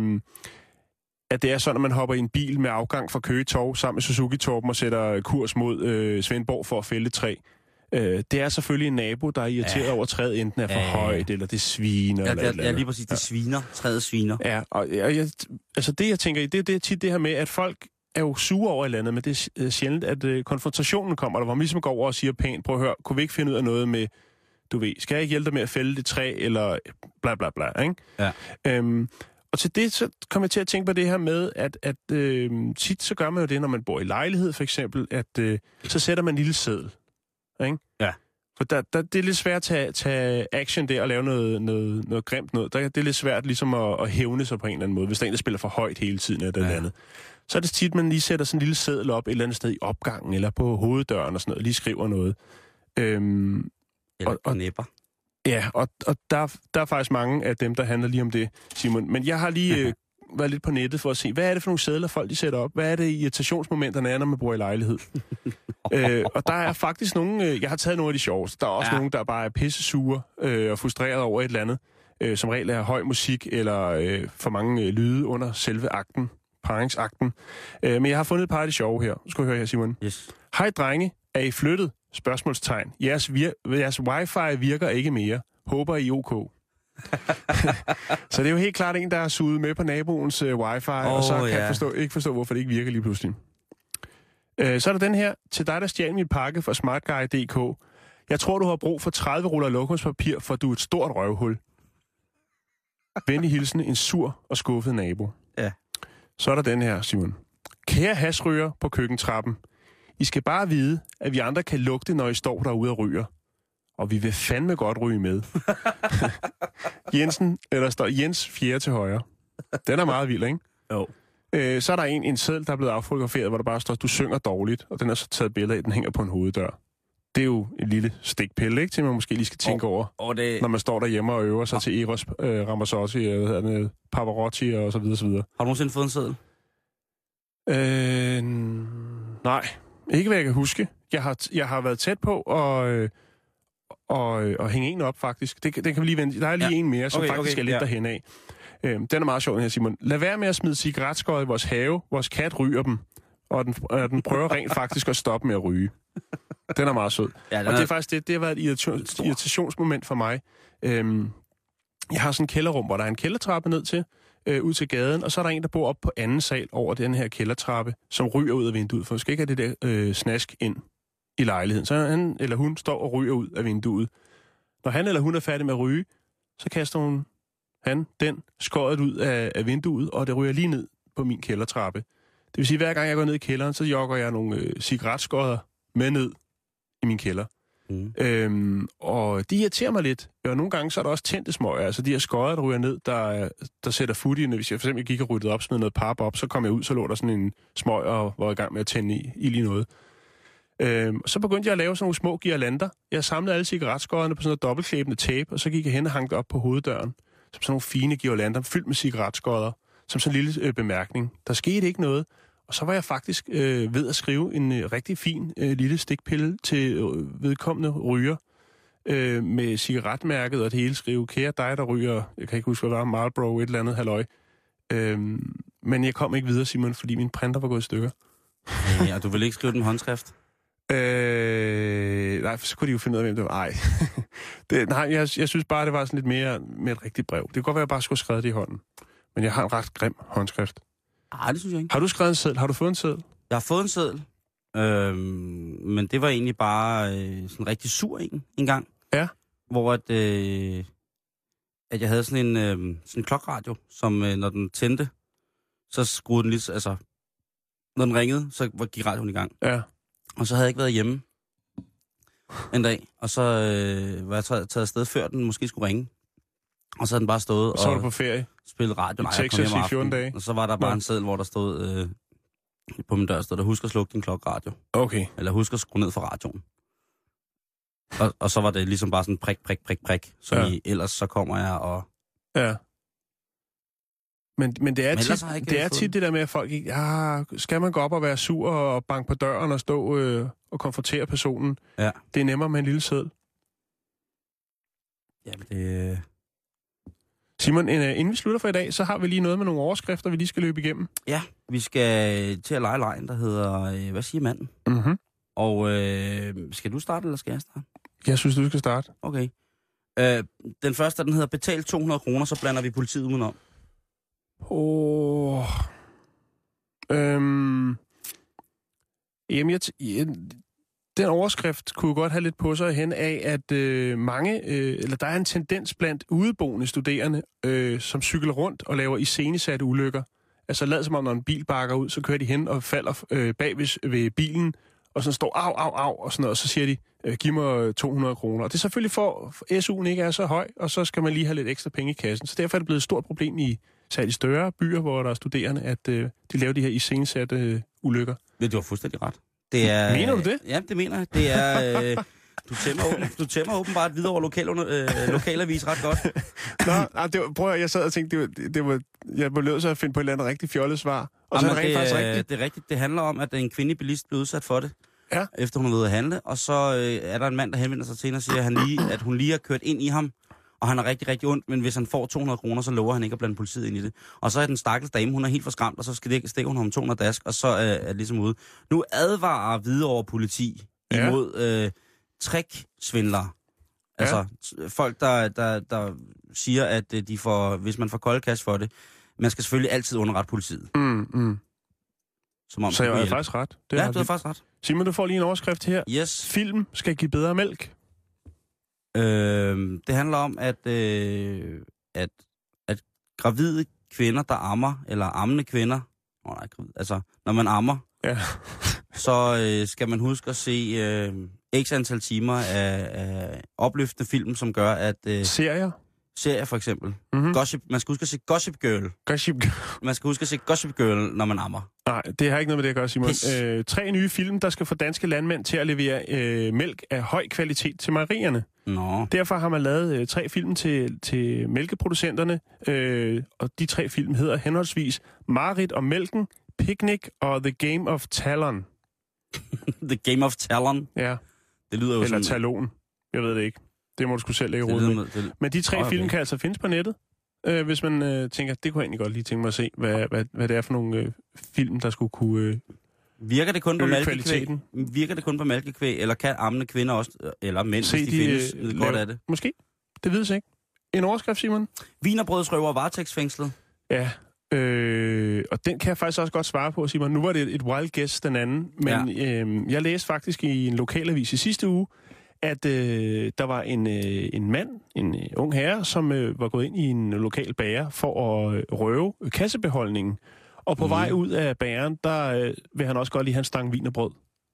det er sådan, at man hopper i en bil med afgang fra Køge Torv sammen med Suzuki-Torben og sætter kurs mod Svendborg for at fælde træ. Det er selvfølgelig en nabo, der er irriteret over, at træet enten er for højt, eller det sviner. Ja, lige præcis. Det sviner. Træet sviner. Ja, og altså det, jeg tænker, det er tit det her med, at folk er jo sure over et eller andet, men det er sjældent, at konfrontationen kommer, der hvor man ligesom går over og siger pænt, prøv at høre, kunne vi ikke finde ud af noget med, du ved, skal jeg ikke hjælpe dig med at fælde det træ, eller bla bla bla, ikke? Ja. Og til det, så kommer jeg til at tænke på det her med, at tit så gør man jo det, når man bor i lejlighed, for eksempel, at så sætter man en lille seddel, ikke? Ja. For det er lidt svært at tage action der og lave noget grimt noget. Det er lidt svært ligesom at hævne sig på en eller anden måde, hvis der er en, der spiller for højt hele tiden eller det andet. Så er det tit, man lige sætter sådan en lille seddel op et eller andet sted i opgangen, eller på hoveddøren og sådan noget, lige skriver noget. Og næpper. Ja, og der er faktisk mange af dem, der handler lige om det, Simon. Men jeg har lige været lidt på nettet for at se, hvad er det for nogle sedler, folk de sætter op? Hvad er det irritationsmomenterne er, når man bor i lejlighed? Og der er faktisk nogle, jeg har taget nogle af de sjoveste. Der er også nogle, der bare er pissesure og frustreret over et eller andet. Som regel er høj musik eller for mange lyde under selve akten, paringsakten. Men jeg har fundet et par af de sjove her. Nu skal vi høre her, Simon. Yes. Hej drenge, er I flyttet? Spørgsmålstegn. Jeres wifi virker ikke mere. Håber I OK? Så det er jo helt klart en, der er suget med på naboens wifi, og så kan ikke forstå, hvorfor det ikke virker lige pludselig. Så er der den her. Til dig, der stjal min pakke fra smartguy.dk. Jeg tror, du har brug for 30 ruller lokumspapir, for du er et stort røvhul. Venlig hilsen, en sur og skuffet nabo. Ja. Så er der den her, Simon. Kære hasryger på køkkentrappen. I skal bare vide, at vi andre kan lugte, når I står derude og ryger. Og vi vil fandme godt ryge med. Der står Jens 4 til højre. Den er meget vild, ikke? Jo. Så er der en seddel, der er blevet affotograferet, hvor der bare står, du synger dårligt, og den er så taget billede af, den hænger på en hoveddør. Det er jo en lille stikpille, ikke? Til man måske lige skal tænke over, når man står derhjemme og øver sig til Eros Ramazzotti, Pavarotti og så videre, så videre. Har du nogensinde fået en seddel? Nej. Ikke hvad jeg kan huske. Jeg har været tæt på og hænge en op, faktisk. Det kan vi lige vente. Der er lige en mere, som faktisk er lidt derhen af. Den er meget sjov, den her, Simon. Lad være med at smide cigaretskåret i vores have. Vores kat ryger dem, og den prøver rent faktisk at stoppe med at ryge. Den er meget sød. Ja, og det er faktisk det har været et irritationsmoment for mig. Jeg har sådan en kælderrum, hvor der er en kældertrappe ned til, ud til gaden, og så er der en, der bor op på anden sal over den her kældertrappe, som ryger ud af vinduet, for man skal ikke have det der snask ind i lejligheden. Så han eller hun står og ryger ud af vinduet. Når han eller hun er færdig med at ryge, så kaster den skåret ud af vinduet, og det ryger lige ned på min kældertrappe. Det vil sige, at hver gang jeg går ned i kælderen, så jogger jeg nogle cigaretskårder med ned i min kælder. Og de irriterer mig lidt. Og nogle gange så er der også tændte smøger. Altså de her skårder, der ryger ned, der sætter fut i. Hvis jeg for eksempel gik og ryddede op, smed noget pap op, så kom jeg ud, så lå der sådan en smøg og var i gang med at tænde i lige noget. Så begyndte jeg at lave sådan nogle små girlander. Jeg samlede alle cigaretskårderne på sådan noget dobbeltklæbende tape, og så gik jeg hen og hang det op på hoveddøren. Som sådan nogle fine girlander, fyldt med cigaretskårder, som sådan en lille bemærkning. Der skete ikke noget. Og så var jeg faktisk ved at skrive en rigtig fin lille stikpille til vedkommende ryger med cigaretmærket og det hele, skrive, kære dig, der ryger, jeg kan ikke huske, hvad det var, Marlboro, et eller andet halløj. Men jeg kom ikke videre, Simon, fordi min printer var gået i stykker. Ja, du ville ikke skrive den håndskrift? Nej, så kunne de jo finde ud af, hvem det var. Nej. Jeg synes bare, det var sådan lidt mere med et rigtigt brev. Det kunne godt være, at jeg bare skulle skrive det i hånden. Men jeg har en ret grim håndskrift. Nej, det synes jeg ikke. Har du skrevet en seddel? Har du fået en seddel? Jeg har fået en seddel. Men det var egentlig bare sådan en rigtig sur en gang. Ja. Hvor at jeg havde sådan en klokradio, som når den tændte, så skruede den lige, altså når den ringede, så gik radioen i gang. Ja. Og så havde jeg ikke været hjemme en dag, og så var jeg taget afsted, før den måske skulle ringe. Og så havde den bare stået og så var du på ferie? Spillet radio. Nej, 6 og 14 dage? Og så var der bare en seddel, hvor der stod på min dør, stod der, husk at slukke din klokradio. Okay. Eller husk at skrue ned for radioen. Og så var det ligesom bare sådan prik, som ja. Ellers så kommer jeg og... Ja. Men det er tit det der med, at folk ikke... skal man gå op og være sur og banke på døren og stå og konfrontere personen? Ja. Det er nemmere med en lille seddel. Jamen det... Simon, inden vi slutter for i dag, så har vi lige noget med nogle overskrifter, vi lige skal løbe igennem. Ja, vi skal til at lege lejen, der hedder Hvad siger manden? Mhm. Og skal du starte, eller skal jeg starte? Jeg synes, du skal starte. Okay. Den første, den hedder Betal 200 kroner, så blander vi politiet udenom. Jamen, den overskrift kunne godt have lidt på sig hen af, at der er en tendens blandt udeboende studerende, som cykler rundt og laver iscenesatte ulykker. Altså lad som om, når en bil bakker ud, så kører de hen og falder bag ved bilen, og så står au, og sådan noget, og så siger de, giv mig 200 kroner. Og det er selvfølgelig for SU'en ikke er så høj, og så skal man lige have lidt ekstra penge i kassen. Så derfor er det blevet et stort problem i særligt større byer, hvor der er studerende, at de laver de her iscenesatte ulykker. Du har fuldstændig ret. Det er, mener du det? Ja, det mener jeg. Det er... Du tæmmer åbenbart videre over lokalavis ret godt. Jeg sad og tænkte, jeg var nødt til at finde på et eller andet rigtig fjollet svar. Og så er det rent faktisk rigtigt. Det er rigtigt. Det handler om, at en kvindelig bilist blev udsat for det, ja. Efter hun er ude at handle. Og så er der en mand, der henvender sig til hende og siger, at hun lige har kørt ind i ham, og han er rigtig, rigtig ondt, men hvis han får 200 kroner, så lover han ikke at blande politiet ind i det. Og så er den stakkels dame, hun er helt forskræmt, og så stikker hun ham 200 dask, og så er det ligesom ude. Nu advarer Hvidovre politi imod tricksvindlere. Altså folk, der siger, at de får, hvis man får koldkast for det, man skal selvfølgelig altid underrette politiet. Så jeg har faktisk ret. Du har faktisk ret. Simon, du får lige en overskrift her. Yes. Film skal give bedre mælk. Det handler om, at gravide kvinder, der ammer, eller ammende kvinder, når man ammer, så skal man huske at se x antal timer af opløftende film, som gør, at... Serier for eksempel. Mm-hmm. Gossip. Man skal huske at se Gossip Girl. Man skal huske at se Gossip Girl, når man ammer. Nej, det har ikke noget med det at gøre, Simon. 3 nye film, der skal få danske landmænd til at levere mælk af høj kvalitet til mejerierne. Nå. Derfor har man lavet 3 film til mælkeproducenterne, og de 3 film hedder henholdsvis Marit og Mælken, Picnic og The Game of Talon. The Game of Talon? Ja. Det lyder jo eller sådan... Talon. Jeg ved det ikke. Det må du sgu selv lægge råd med. Men de 3 film kan altså findes på nettet, hvis man tænker, det kunne jeg egentlig godt lige tænke mig at se, hvad det er for nogle film, der skulle kunne Virker det kun på mælkekvæg? Virker det kun på mælkekvæg, eller kan ammende kvinder også, eller mænd, hvis de findes godt af det? Måske. Det vides ikke. En overskrift, Simon? Wienerbrødsrøver varetægtsfængslet. Ja, og den kan jeg faktisk også godt svare på, Simon. Nu var det et wild guess, den anden, men jeg læste faktisk i en lokalavis i sidste uge, at der var en mand, en ung herre, som var gået ind i en lokal bager for at røve kassebeholdningen. Og på vej ud af bageren, der vil han også godt lige have en stang wienerbrød.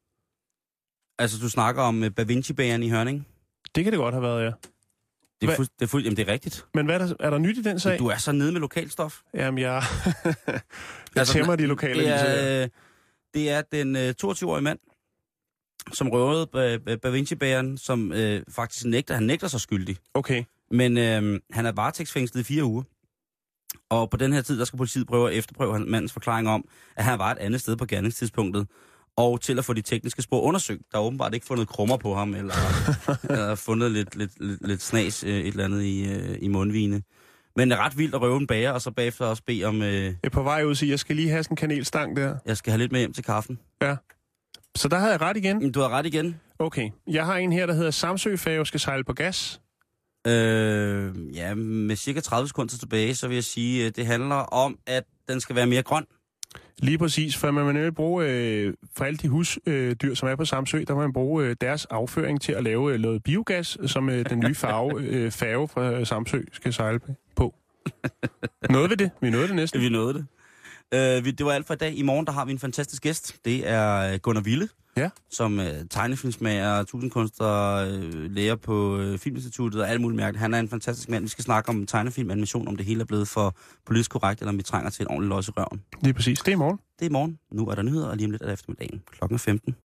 Altså, du snakker om Da Vinci-bageren i Hørning? Det kan det godt have været, ja. Jamen, det er rigtigt. Men hvad er der nyt i den sag? Du er så nede med lokalstof. Jamen, jeg tæmmer de lokale viser. Det er den 22-årige mand, som røvede Da Vinci-bageren, som faktisk nægter sig skyldig. Okay. Men han er varetægtsfængslet i 4 uger. Og på den her tid, der skal politiet prøve at efterprøve mandens forklaring om, at han var et andet sted på gerningstidspunktet, og til at få de tekniske spor undersøgt. Der er åbenbart ikke fundet krummer på ham, eller fundet lidt snas et eller andet i mundvine. Men det er ret vildt at røve en bager, og så bagefter også bede om... Jeg er på vej ud og sige, jeg skal lige have sådan en kanelstang der. Jeg skal have lidt med hjem til kaffen. Ja. Så der havde jeg ret igen? Du har ret igen. Okay. Jeg har en her, der hedder Samsø-færge skal sejle på gas. Ja, med cirka 30 sekunder tilbage, så vil jeg sige, at det handler om, at den skal være mere grøn. Lige præcis, for man vil bruge, for alle de husdyr, som er på Samsø, der må man bruge deres afføring til at lave noget biogas, som den nye færge fra Samsø skal sejle på. Nåede vi det? Vi nåede det næsten. Vi nåede det. Det var alt for i dag. I morgen der har vi en fantastisk gæst. Det er Gunnar Wille, som tegnefilmsmager, tusindkunstner, lærer på Filminstituttet og alt muligt mærkeligt. Han er en fantastisk mand. Vi skal snakke om tegnefilm, animation, om det hele er blevet for politisk korrekt, eller om vi trænger til et ordentligt løs i røven. Lige præcis. Det er i morgen. Det er i morgen. Nu er der nyheder, og lige om lidt er det eftermiddagen. Klokken 15.